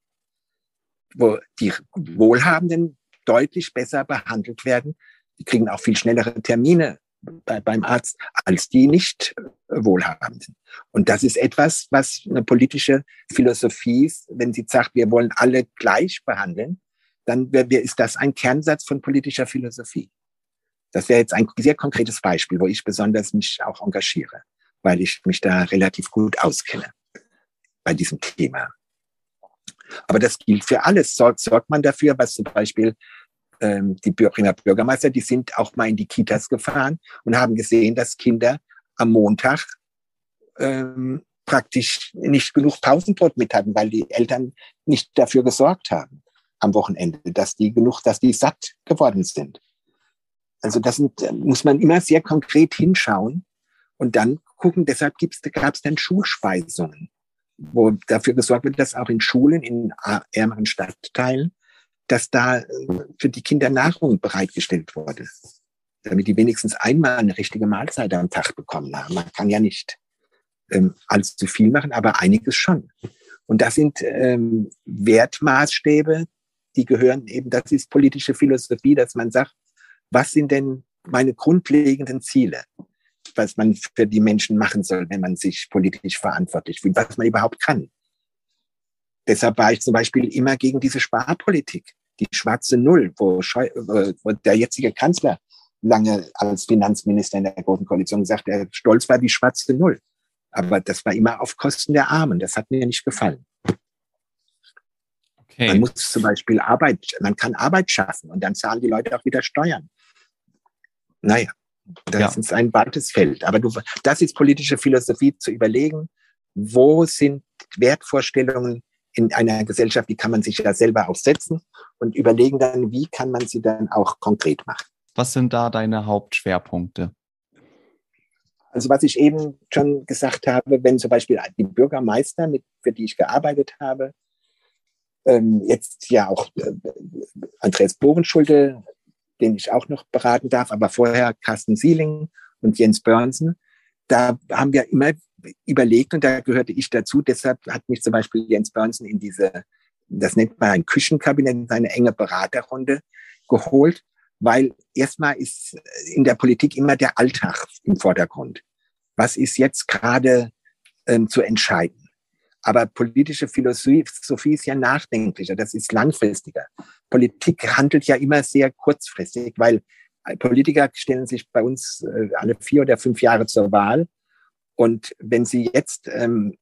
wo die Wohlhabenden deutlich besser behandelt werden. Die kriegen auch viel schnellere Termine bei, beim Arzt als die nicht Wohlhabenden. Und das ist etwas, was eine politische Philosophie ist. Wenn sie sagt, wir wollen alle gleich behandeln, dann ist das ein Kernsatz von politischer Philosophie. Das wäre jetzt ein sehr konkretes Beispiel, wo ich besonders mich auch engagiere, weil ich mich da relativ gut auskenne bei diesem Thema. Aber das gilt für alles. Sorgt, sorgt man dafür, was zum Beispiel ähm, die Bremer Bürgermeister, die sind auch mal in die Kitas gefahren und haben gesehen, dass Kinder am Montag ähm, praktisch nicht genug Pausenbrot mit hatten, weil die Eltern nicht dafür gesorgt haben am Wochenende, dass die genug, dass die satt geworden sind. Also das sind, muss man immer sehr konkret hinschauen und dann gucken. Deshalb gab es dann Schulspeisungen, wo dafür gesorgt wird, dass auch in Schulen, in ärmeren Stadtteilen, dass da für die Kinder Nahrung bereitgestellt wurde, damit die wenigstens einmal eine richtige Mahlzeit am Tag bekommen haben. Man kann ja nicht ähm, allzu viel machen, aber einiges schon. Und das sind ähm, Wertmaßstäbe, die gehören eben, das ist politische Philosophie, dass man sagt, was sind denn meine grundlegenden Ziele, was man für die Menschen machen soll, wenn man sich politisch verantwortlich fühlt, was man überhaupt kann. Deshalb war ich zum Beispiel immer gegen diese Sparpolitik, die schwarze Null, wo, Scheu- wo der jetzige Kanzler lange als Finanzminister in der Großen Koalition gesagt hat, er stolz war die schwarze Null. Aber das war immer auf Kosten der Armen. Das hat mir nicht gefallen. Okay. Man muss zum Beispiel Arbeit, man kann Arbeit schaffen und dann zahlen die Leute auch wieder Steuern. Naja, das ja. ist ein weites Feld. Aber du, das ist politische Philosophie, zu überlegen, wo sind Wertvorstellungen in einer Gesellschaft, die kann man sich ja selber auch setzen und überlegen dann, wie kann man sie dann auch konkret machen. Was sind da deine Hauptschwerpunkte? Also was ich eben schon gesagt habe, wenn zum Beispiel die Bürgermeister, mit, für die ich gearbeitet habe, ähm, jetzt ja auch äh, Andreas Bohrenschulte, den ich auch noch beraten darf, aber vorher Carsten Sieling und Jens Börnsen, da haben wir immer überlegt und da gehörte ich dazu. Deshalb hat mich zum Beispiel Jens Börnsen in diese, das nennt man ein Küchenkabinett, eine enge Beraterrunde geholt, weil erstmal ist in der Politik immer der Alltag im Vordergrund. Was ist jetzt gerade ähm, zu entscheiden? Aber politische Philosophie Sophie ist ja nachdenklicher, das ist langfristiger. Politik handelt ja immer sehr kurzfristig, weil Politiker stellen sich bei uns äh, alle vier oder fünf Jahre zur Wahl. Und wenn sie jetzt ähm,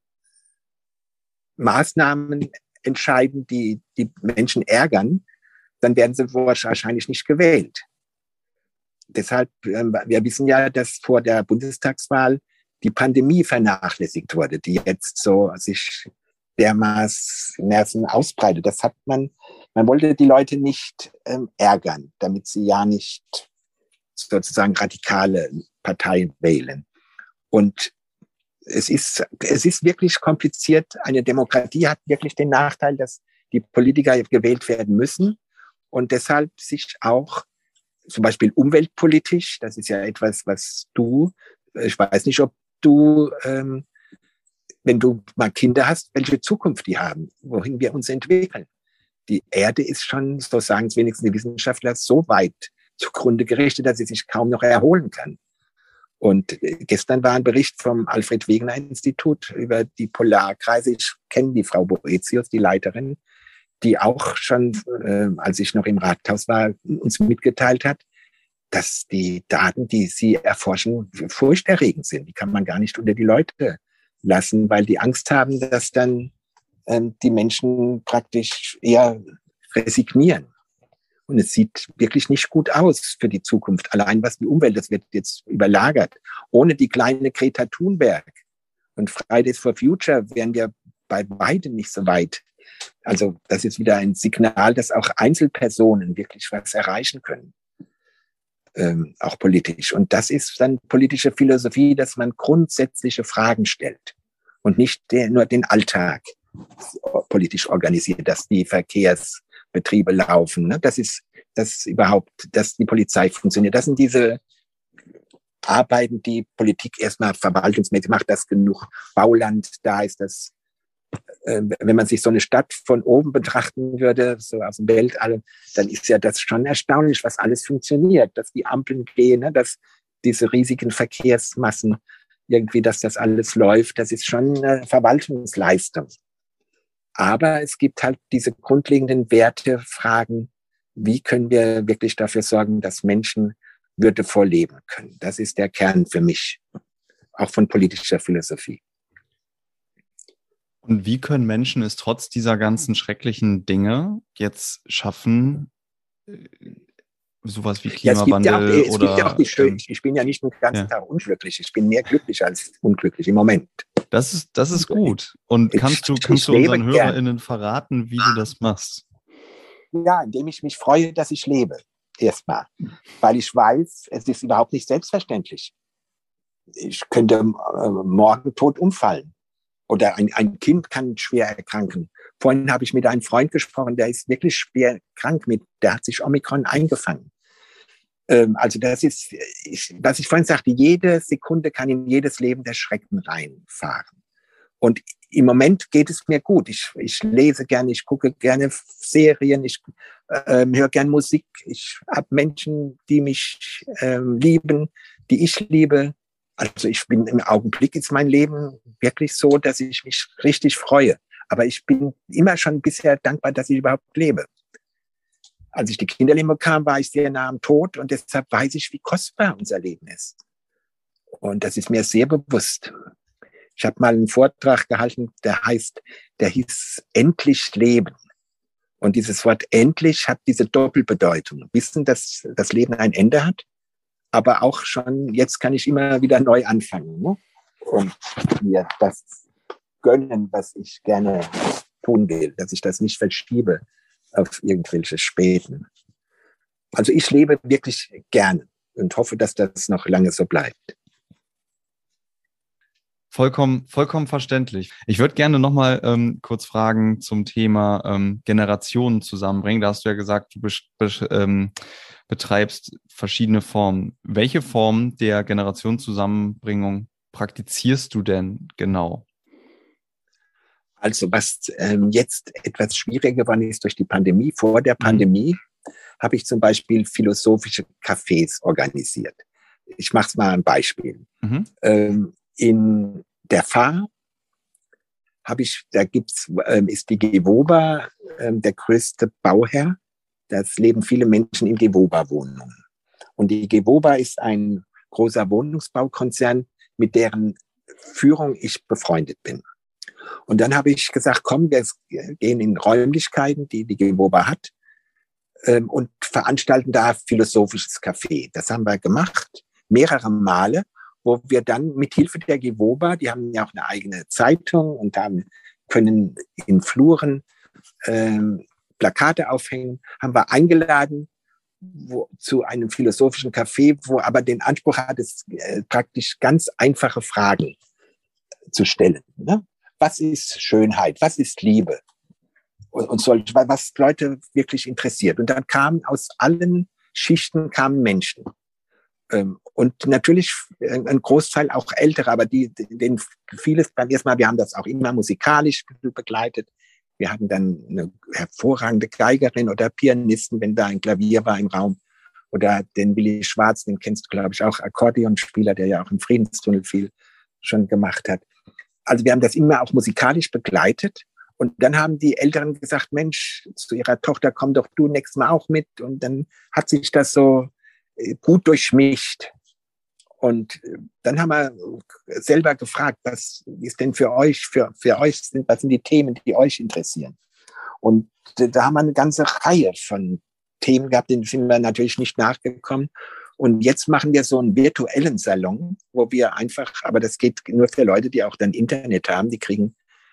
Maßnahmen entscheiden, die die Menschen ärgern, dann werden sie wahrscheinlich nicht gewählt. Deshalb, äh, wir wissen ja, dass vor der Bundestagswahl die Pandemie vernachlässigt wurde, die jetzt so sich dermaßen ausbreitet. Das hat man, man wollte die Leute nicht ähm, ärgern, damit sie ja nicht sozusagen radikale Parteien wählen. Und es ist, es ist wirklich kompliziert. Eine Demokratie hat wirklich den Nachteil, dass die Politiker gewählt werden müssen und deshalb sich auch zum Beispiel umweltpolitisch, das ist ja etwas, was du, ich weiß nicht, ob du, ähm, wenn du mal Kinder hast, welche Zukunft die haben, wohin wir uns entwickeln. Die Erde ist schon, so sagen es wenigstens die Wissenschaftler, so weit zugrunde gerichtet, dass sie sich kaum noch erholen kann. Und gestern war ein Bericht vom Alfred-Wegener-Institut über die Polarkreise. Ich kenne die Frau Boetius, die Leiterin, die auch schon, äh, als ich noch im Rathaus war, uns mitgeteilt hat, dass die Daten, die sie erforschen, furchterregend sind. Die kann man gar nicht unter die Leute lassen, weil die Angst haben, dass dann ähm, die Menschen praktisch eher resignieren. Und es sieht wirklich nicht gut aus für die Zukunft. Allein was die Umwelt, das wird jetzt überlagert. Ohne die kleine Greta Thunberg und Fridays for Future wären wir bei weitem nicht so weit. Also das ist wieder ein Signal, dass auch Einzelpersonen wirklich was erreichen können. Ähm, auch politisch. Und das ist dann politische Philosophie, dass man grundsätzliche Fragen stellt und nicht der, nur den Alltag politisch organisiert, dass die Verkehrsbetriebe laufen. Ne? Das ist, das überhaupt, dass die Polizei funktioniert. Das sind diese Arbeiten, die Politik erstmal verwaltungsmäßig macht, dass genug Bauland da ist, dass wenn man sich so eine Stadt von oben betrachten würde, so aus dem Weltall, dann ist ja das schon erstaunlich, was alles funktioniert, dass die Ampeln gehen, ne, dass diese riesigen Verkehrsmassen irgendwie, dass das alles läuft, das ist schon eine Verwaltungsleistung. Aber es gibt halt diese grundlegenden Wertefragen, wie können wir wirklich dafür sorgen, dass Menschen würdevoll leben können. Das ist der Kern für mich, auch von politischer Philosophie. Und wie können Menschen es trotz dieser ganzen schrecklichen Dinge jetzt schaffen, sowas wie Klimawandel ja, es gibt ja auch, es oder... Gibt ja auch die schön, ich bin ja nicht den ganzen ja. Tag unglücklich, ich bin mehr glücklich als unglücklich im Moment. Das ist, das ist gut. Und kannst du, kannst du unseren HörerInnen verraten, wie du das machst? Ja, indem ich mich freue, dass ich lebe. Erstmal. Weil ich weiß, es ist überhaupt nicht selbstverständlich. Ich könnte äh, morgen tot umfallen. Oder ein, ein Kind kann schwer erkranken. Vorhin habe ich mit einem Freund gesprochen, der ist wirklich schwer krank mit, der hat sich Omikron eingefangen. Ähm, also das ist, ich, was ich vorhin sagte, jede Sekunde kann in jedes Leben der Schrecken reinfahren. Und im Moment geht es mir gut. Ich, ich lese gerne, ich gucke gerne Serien, ich äh, höre gerne Musik. Ich habe Menschen, die mich äh, lieben, die ich liebe. Also ich bin im Augenblick ist mein Leben wirklich so, dass ich mich richtig freue. Aber ich bin immer schon bisher dankbar, dass ich überhaupt lebe. Als ich die Kinderliebe bekam, war ich sehr nah am Tod und deshalb weiß ich, wie kostbar unser Leben ist. Und das ist mir sehr bewusst. Ich habe mal einen Vortrag gehalten, der heißt, der hieß Endlich Leben. Und dieses Wort endlich hat diese Doppelbedeutung. Wissen, dass das Leben ein Ende hat, aber auch schon, jetzt kann ich immer wieder neu anfangen, ne? Und mir das gönnen, was ich gerne tun will, dass ich das nicht verschiebe auf irgendwelche Späten. Also ich lebe wirklich gerne und hoffe, dass das noch lange so bleibt. Vollkommen, vollkommen verständlich. Ich würde gerne nochmal ähm, kurz fragen zum Thema ähm, Generationen zusammenbringen. Da hast du ja gesagt, du besch- besch- ähm, betreibst verschiedene Formen. Welche Form der Generationszusammenbringung praktizierst du denn genau? Also was ähm, jetzt etwas schwieriger geworden ist durch die Pandemie, vor der Pandemie mhm. habe ich zum Beispiel philosophische Cafés organisiert. Ich mache es mal ein Beispiel. Mhm. Ähm, in der Fahr habe ich, da gibt's, ähm, ist die Gewoba ähm, der größte Bauherr. Das leben viele Menschen in Gewoba-Wohnungen. Und die Gewoba ist ein großer Wohnungsbaukonzern, mit deren Führung ich befreundet bin. Und dann habe ich gesagt, komm, wir gehen in Räumlichkeiten, die die Gewoba hat, ähm, und veranstalten da philosophisches Café. Das haben wir gemacht, mehrere Male, wo wir dann mit Hilfe der Gewoba, die haben ja auch eine eigene Zeitung und haben, können in Fluren ähm, Plakate aufhängen, haben wir eingeladen wo, zu einem philosophischen Café, wo aber den Anspruch hat, es äh, praktisch ganz einfache Fragen zu stellen. Ne? Was ist Schönheit? Was ist Liebe? Und, und solch, was Leute wirklich interessiert. Und dann kamen aus allen Schichten kamen Menschen. Und natürlich ein Großteil auch Ältere, aber die, denen vieles beim ersten Mal, wir haben das auch immer musikalisch begleitet. Wir hatten dann eine hervorragende Geigerin oder Pianisten, wenn da ein Klavier war im Raum. Oder den Willi Schwarz, den kennst du, glaube ich, auch, Akkordeonspieler, der ja auch im Friedenstunnel viel schon gemacht hat. Also wir haben das immer auch musikalisch begleitet. Und dann haben die Älteren gesagt, Mensch, zu ihrer Tochter, komm doch du nächstes Mal auch mit. Und dann hat sich das so gut durchmischt. Und dann haben wir selber gefragt, was ist denn für euch, für, für euch sind, was sind die Themen, die euch interessieren? Und da haben wir eine ganze Reihe von Themen gehabt, denen sind wir natürlich nicht nachgekommen. Und jetzt machen wir so einen virtuellen Salon, wo wir einfach, aber das geht nur für Leute, die auch dann Internet haben, die kriegen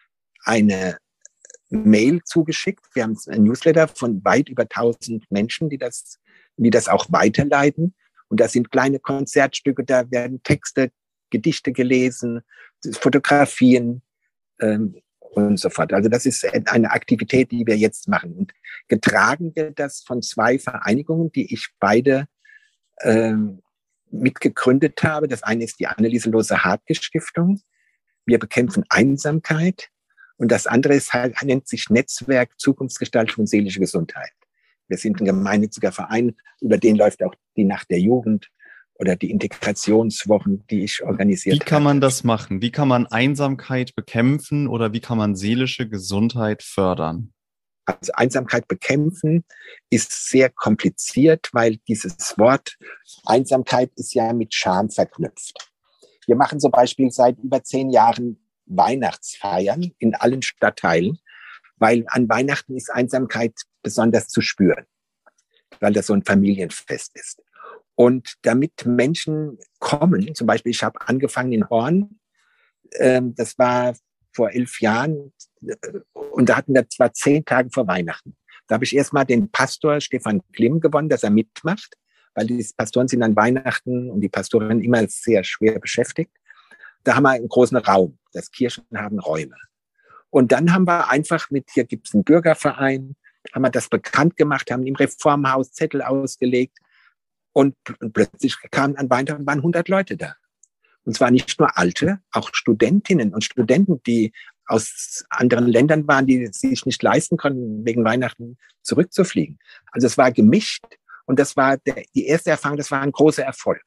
eine Mail zugeschickt. Wir haben ein Newsletter von weit über tausend Menschen, die das die das auch weiterleiten. Und das sind kleine Konzertstücke, da werden Texte, Gedichte gelesen, Fotografien ähm, und so fort. Also das ist eine Aktivität, die wir jetzt machen. Und getragen wird das von zwei Vereinigungen, die ich beide ähm, mitgegründet habe. Das eine ist die Anneliese Lose-Hartke-Stiftung. Wir bekämpfen Einsamkeit. Und das andere ist halt, nennt sich Netzwerk Zukunftsgestaltung und seelische Gesundheit. Wir sind ein gemeinnütziger Verein, über den läuft auch die Nacht der Jugend oder die Integrationswochen, die ich organisiert habe. Wie kann man das machen? Wie kann man Einsamkeit bekämpfen oder wie kann man seelische Gesundheit fördern? Also Einsamkeit bekämpfen ist sehr kompliziert, weil dieses Wort Einsamkeit ist ja mit Scham verknüpft. Wir machen zum Beispiel seit über zehn Jahren Weihnachtsfeiern in allen Stadtteilen, weil an Weihnachten ist Einsamkeit besonders zu spüren, weil das so ein Familienfest ist. Und damit Menschen kommen, zum Beispiel, ich habe angefangen in Horn, äh, das war vor elf Jahren, äh, und da hatten wir zwar zehn Tage vor Weihnachten. Da habe ich erstmal den Pastor Stefan Klimm gewonnen, dass er mitmacht, weil die Pastoren sind an Weihnachten und die Pastoren immer sehr schwer beschäftigt. Da haben wir einen großen Raum, das Kirchen haben Räume. Und dann haben wir einfach mit, hier gibt es einen Bürgerverein, haben wir das bekannt gemacht, haben im Reformhaus Zettel ausgelegt und, und plötzlich kamen an Weihnachten, waren hundert Leute da. Und zwar nicht nur Alte, auch Studentinnen und Studenten, die aus anderen Ländern waren, die sich nicht leisten konnten, wegen Weihnachten zurückzufliegen. Also es war gemischt und das war der, die erste Erfahrung, das war ein großer Erfolg.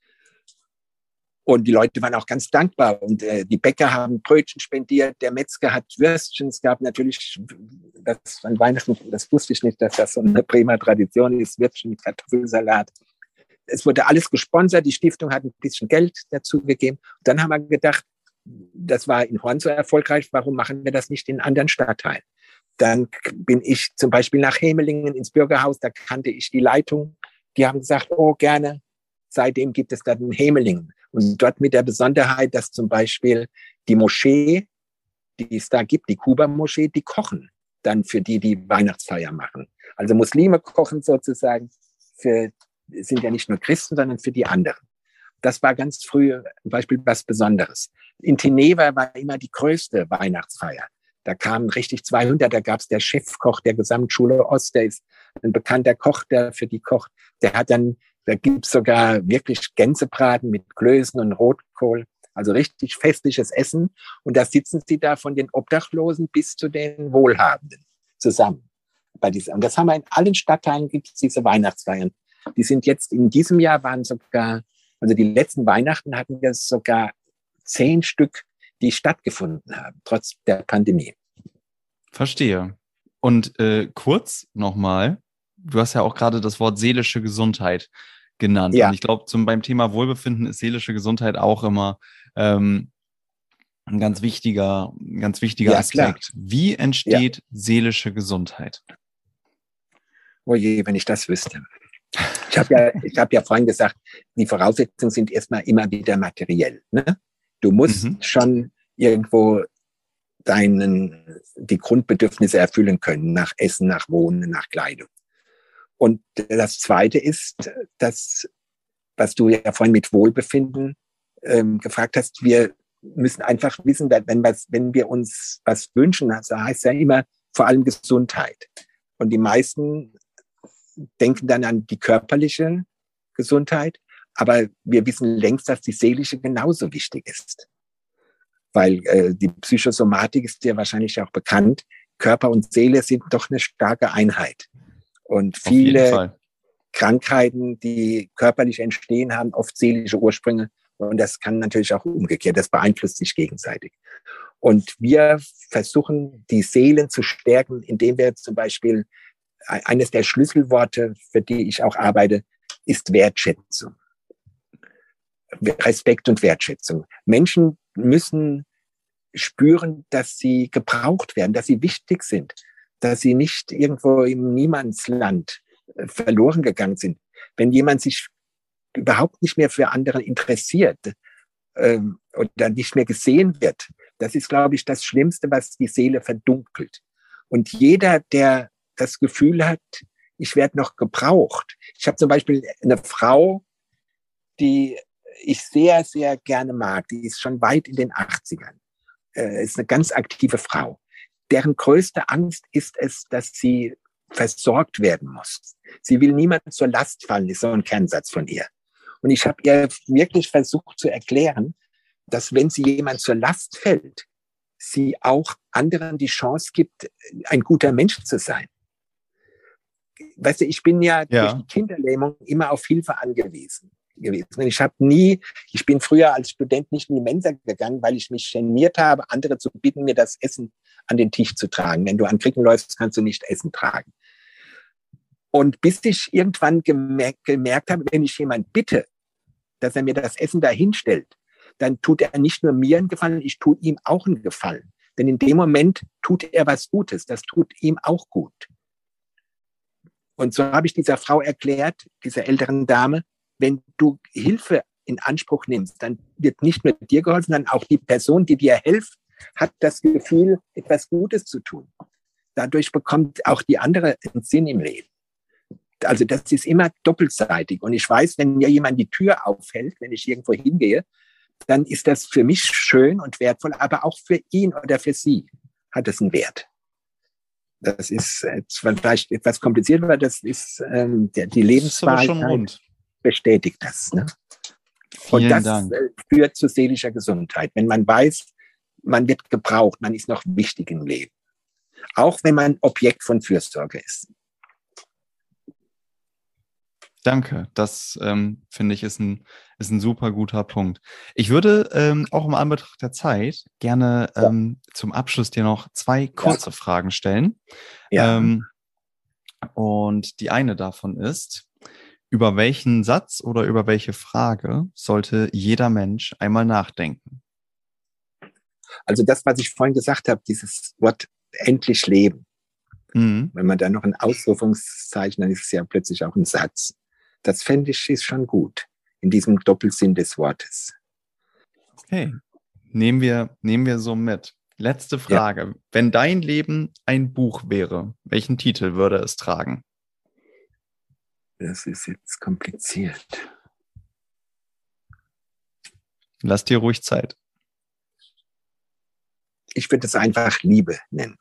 Und die Leute waren auch ganz dankbar. Und äh, die Bäcker haben Brötchen spendiert, der Metzger hat Würstchen. Es gab natürlich, das an Weihnachten, das wusste ich nicht, dass das so eine Bremer Tradition ist, Würstchen mit Kartoffelsalat. Es wurde alles gesponsert, die Stiftung hat ein bisschen Geld dazu gegeben. Und dann haben wir gedacht, das war in Horn so erfolgreich, warum machen wir das nicht in anderen Stadtteilen? Dann bin ich zum Beispiel nach Hemelingen ins Bürgerhaus, da kannte ich die Leitung. Die haben gesagt, oh, gerne. Seitdem gibt es dann Hemelingen. Und dort mit der Besonderheit, dass zum Beispiel die Moschee, die es da gibt, die Kuba-Moschee, die kochen dann für die, die Weihnachtsfeier machen. Also Muslime kochen sozusagen für, sind ja nicht nur Christen, sondern für die anderen. Das war ganz früh zum Beispiel was Besonderes. In Teneva war immer die größte Weihnachtsfeier. Da kamen richtig zweihundert, da gab es der Chefkoch der Gesamtschule Ost, der ist ein bekannter Koch, der für die kocht. Der hat dann, da gibt's sogar wirklich Gänsebraten mit Klößen und Rotkohl, also richtig festliches Essen. Und da sitzen sie da von den Obdachlosen bis zu den Wohlhabenden zusammen. Bei dieser, und das haben wir in allen Stadtteilen, gibt es diese Weihnachtsfeiern. Die sind jetzt in diesem Jahr waren sogar, also die letzten Weihnachten hatten wir sogar zehn Stück, die stattgefunden haben, trotz der Pandemie. Verstehe. Und äh, kurz nochmal, du hast ja auch gerade das Wort seelische Gesundheit genannt. Ja. Und ich glaube, zum beim Thema Wohlbefinden ist seelische Gesundheit auch immer ähm, ein ganz wichtiger, ein ganz wichtiger ja, Aspekt. Klar. Wie entsteht ja. seelische Gesundheit? Oh je, wenn ich das wüsste. Ich habe ja, ich hab ja vorhin gesagt, die Voraussetzungen sind erstmal immer wieder materiell. Ne? Du musst mhm. schon irgendwo deinen, die Grundbedürfnisse erfüllen können, nach Essen, nach Wohnen, nach Kleidung. Und das Zweite ist, das, was du ja vorhin mit Wohlbefinden ähm, gefragt hast, wir müssen einfach wissen, wenn, was, wenn wir uns was wünschen, das heißt ja immer vor allem Gesundheit. Und die meisten denken dann an die körperliche Gesundheit, aber wir wissen längst, dass die seelische genauso wichtig ist. Weil äh, die Psychosomatik ist ja wahrscheinlich auch bekannt. Körper und Seele sind doch eine starke Einheit. Und viele Krankheiten, die körperlich entstehen, haben oft seelische Ursprünge. Und das kann natürlich auch umgekehrt. Das beeinflusst sich gegenseitig. Und wir versuchen, die Seelen zu stärken, indem wir zum Beispiel, eines der Schlüsselworte, für die ich auch arbeite, ist Wertschätzung. Respekt und Wertschätzung. Menschen müssen spüren, dass sie gebraucht werden, dass sie wichtig sind, dass sie nicht irgendwo im Niemandsland verloren gegangen sind. Wenn jemand sich überhaupt nicht mehr für andere interessiert ähm, oder nicht mehr gesehen wird, das ist, glaube ich, das Schlimmste, was die Seele verdunkelt. Und jeder, der das Gefühl hat, ich werde noch gebraucht. Ich habe zum Beispiel eine Frau, die ich sehr, sehr gerne mag. Die ist schon weit in den achtzigern. Äh, ist eine ganz aktive Frau. Deren größte Angst ist es, dass sie versorgt werden muss. Sie will niemandem zur Last fallen, ist so ein Kernsatz von ihr. Und ich habe ihr wirklich versucht zu erklären, dass wenn sie jemand zur Last fällt, sie auch anderen die Chance gibt, ein guter Mensch zu sein. Weißt du, ich bin ja, ja. durch die Kinderlähmung immer auf Hilfe angewiesen gewesen. Ich habe nie, ich bin früher als Student nicht in die Mensa gegangen, weil ich mich geniert habe, andere zu bitten, mir das Essen an den Tisch zu tragen. Wenn du an Kricken läufst, kannst du nicht Essen tragen. Und bis ich irgendwann gemerkt, gemerkt habe, wenn ich jemand bitte, dass er mir das Essen da hinstellt, dann tut er nicht nur mir einen Gefallen, ich tue ihm auch einen Gefallen. Denn in dem Moment tut er was Gutes, das tut ihm auch gut. Und so habe ich dieser Frau erklärt, dieser älteren Dame, wenn du Hilfe in Anspruch nimmst, dann wird nicht nur dir geholfen, sondern auch die Person, die dir hilft, hat das Gefühl, etwas Gutes zu tun. Dadurch bekommt auch die andere einen Sinn im Leben. Also das ist immer doppelseitig. Und ich weiß, wenn mir jemand die Tür aufhält, wenn ich irgendwo hingehe, dann ist das für mich schön und wertvoll, aber auch für ihn oder für sie hat es einen Wert. Das ist vielleicht etwas kompliziert, weil das ist ähm, der, die Lebenswahrheit bestätigt das. Ne? Und das Dank. Führt zu seelischer Gesundheit. Wenn man weiß, man wird gebraucht, man ist noch wichtig im Leben. Auch wenn man Objekt von Fürsorge ist. Danke, das ähm, finde ich ist ein, ist ein super guter Punkt. Ich würde ähm, auch im Anbetracht der Zeit gerne ähm, ja. zum Abschluss dir noch zwei kurze ja. Fragen stellen. Ja. Ähm, und die eine davon ist, über welchen Satz oder über welche Frage sollte jeder Mensch einmal nachdenken? Also das, was ich vorhin gesagt habe, dieses Wort endlich leben. Mhm. Wenn man da noch ein Ausrufungszeichen, dann ist es ja plötzlich auch ein Satz. Das fände ich ist schon gut, in diesem Doppelsinn des Wortes. Okay, nehmen wir, nehmen wir so mit. Letzte Frage. Ja. Wenn dein Leben ein Buch wäre, welchen Titel würde es tragen? Das ist jetzt kompliziert. Lass dir ruhig Zeit. Ich würde es einfach Liebe nennen.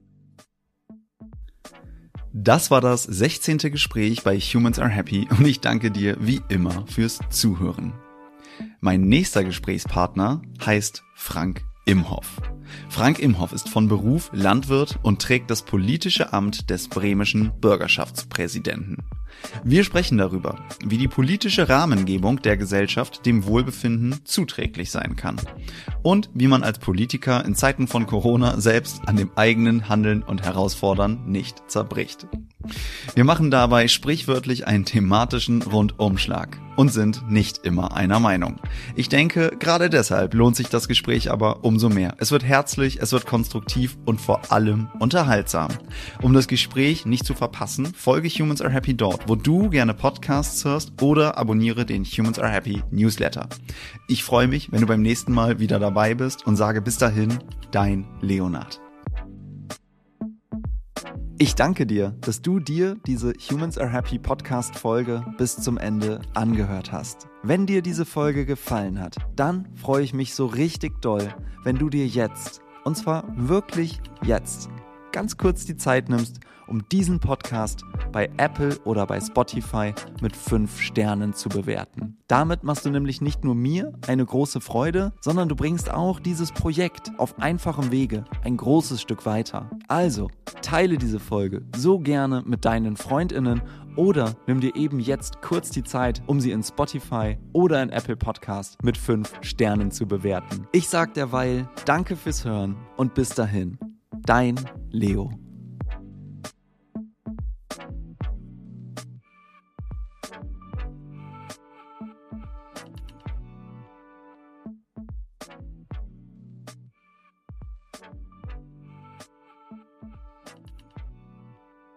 Das war das sechzehnte Gespräch bei Humans Are Happy und ich danke dir wie immer fürs Zuhören. Mein nächster Gesprächspartner heißt Frank Imhoff. Frank Imhoff ist von Beruf Landwirt und trägt das politische Amt des bremischen Bürgerschaftspräsidenten. Wir sprechen darüber, wie die politische Rahmengebung der Gesellschaft dem Wohlbefinden zuträglich sein kann und wie man als Politiker in Zeiten von Corona selbst an dem eigenen Handeln und Herausfordern nicht zerbricht. Wir machen dabei sprichwörtlich einen thematischen Rundumschlag und sind nicht immer einer Meinung. Ich denke, gerade deshalb lohnt sich das Gespräch aber umso mehr. Es wird herzlich, es wird konstruktiv und vor allem unterhaltsam. Um das Gespräch nicht zu verpassen, folge Humans Are Happy dort, wo du gerne Podcasts hörst oder abonniere den Humans Are Happy Newsletter. Ich freue mich, wenn du beim nächsten Mal wieder dabei bist und sage bis dahin, dein Leonard. Ich danke dir, dass du dir diese Humans Are Happy Podcast-Folge bis zum Ende angehört hast. Wenn dir diese Folge gefallen hat, dann freue ich mich so richtig doll, wenn du dir jetzt, und zwar wirklich jetzt, ganz kurz die Zeit nimmst, um diesen Podcast bei Apple oder bei Spotify mit fünf Sternen zu bewerten. Damit machst du nämlich nicht nur mir eine große Freude, sondern du bringst auch dieses Projekt auf einfachem Wege ein großes Stück weiter. Also, teile diese Folge so gerne mit deinen FreundInnen oder nimm dir eben jetzt kurz die Zeit, um sie in Spotify oder in Apple Podcast mit fünf Sternen zu bewerten. Ich sag derweil Danke fürs Hören und bis dahin, dein Leo.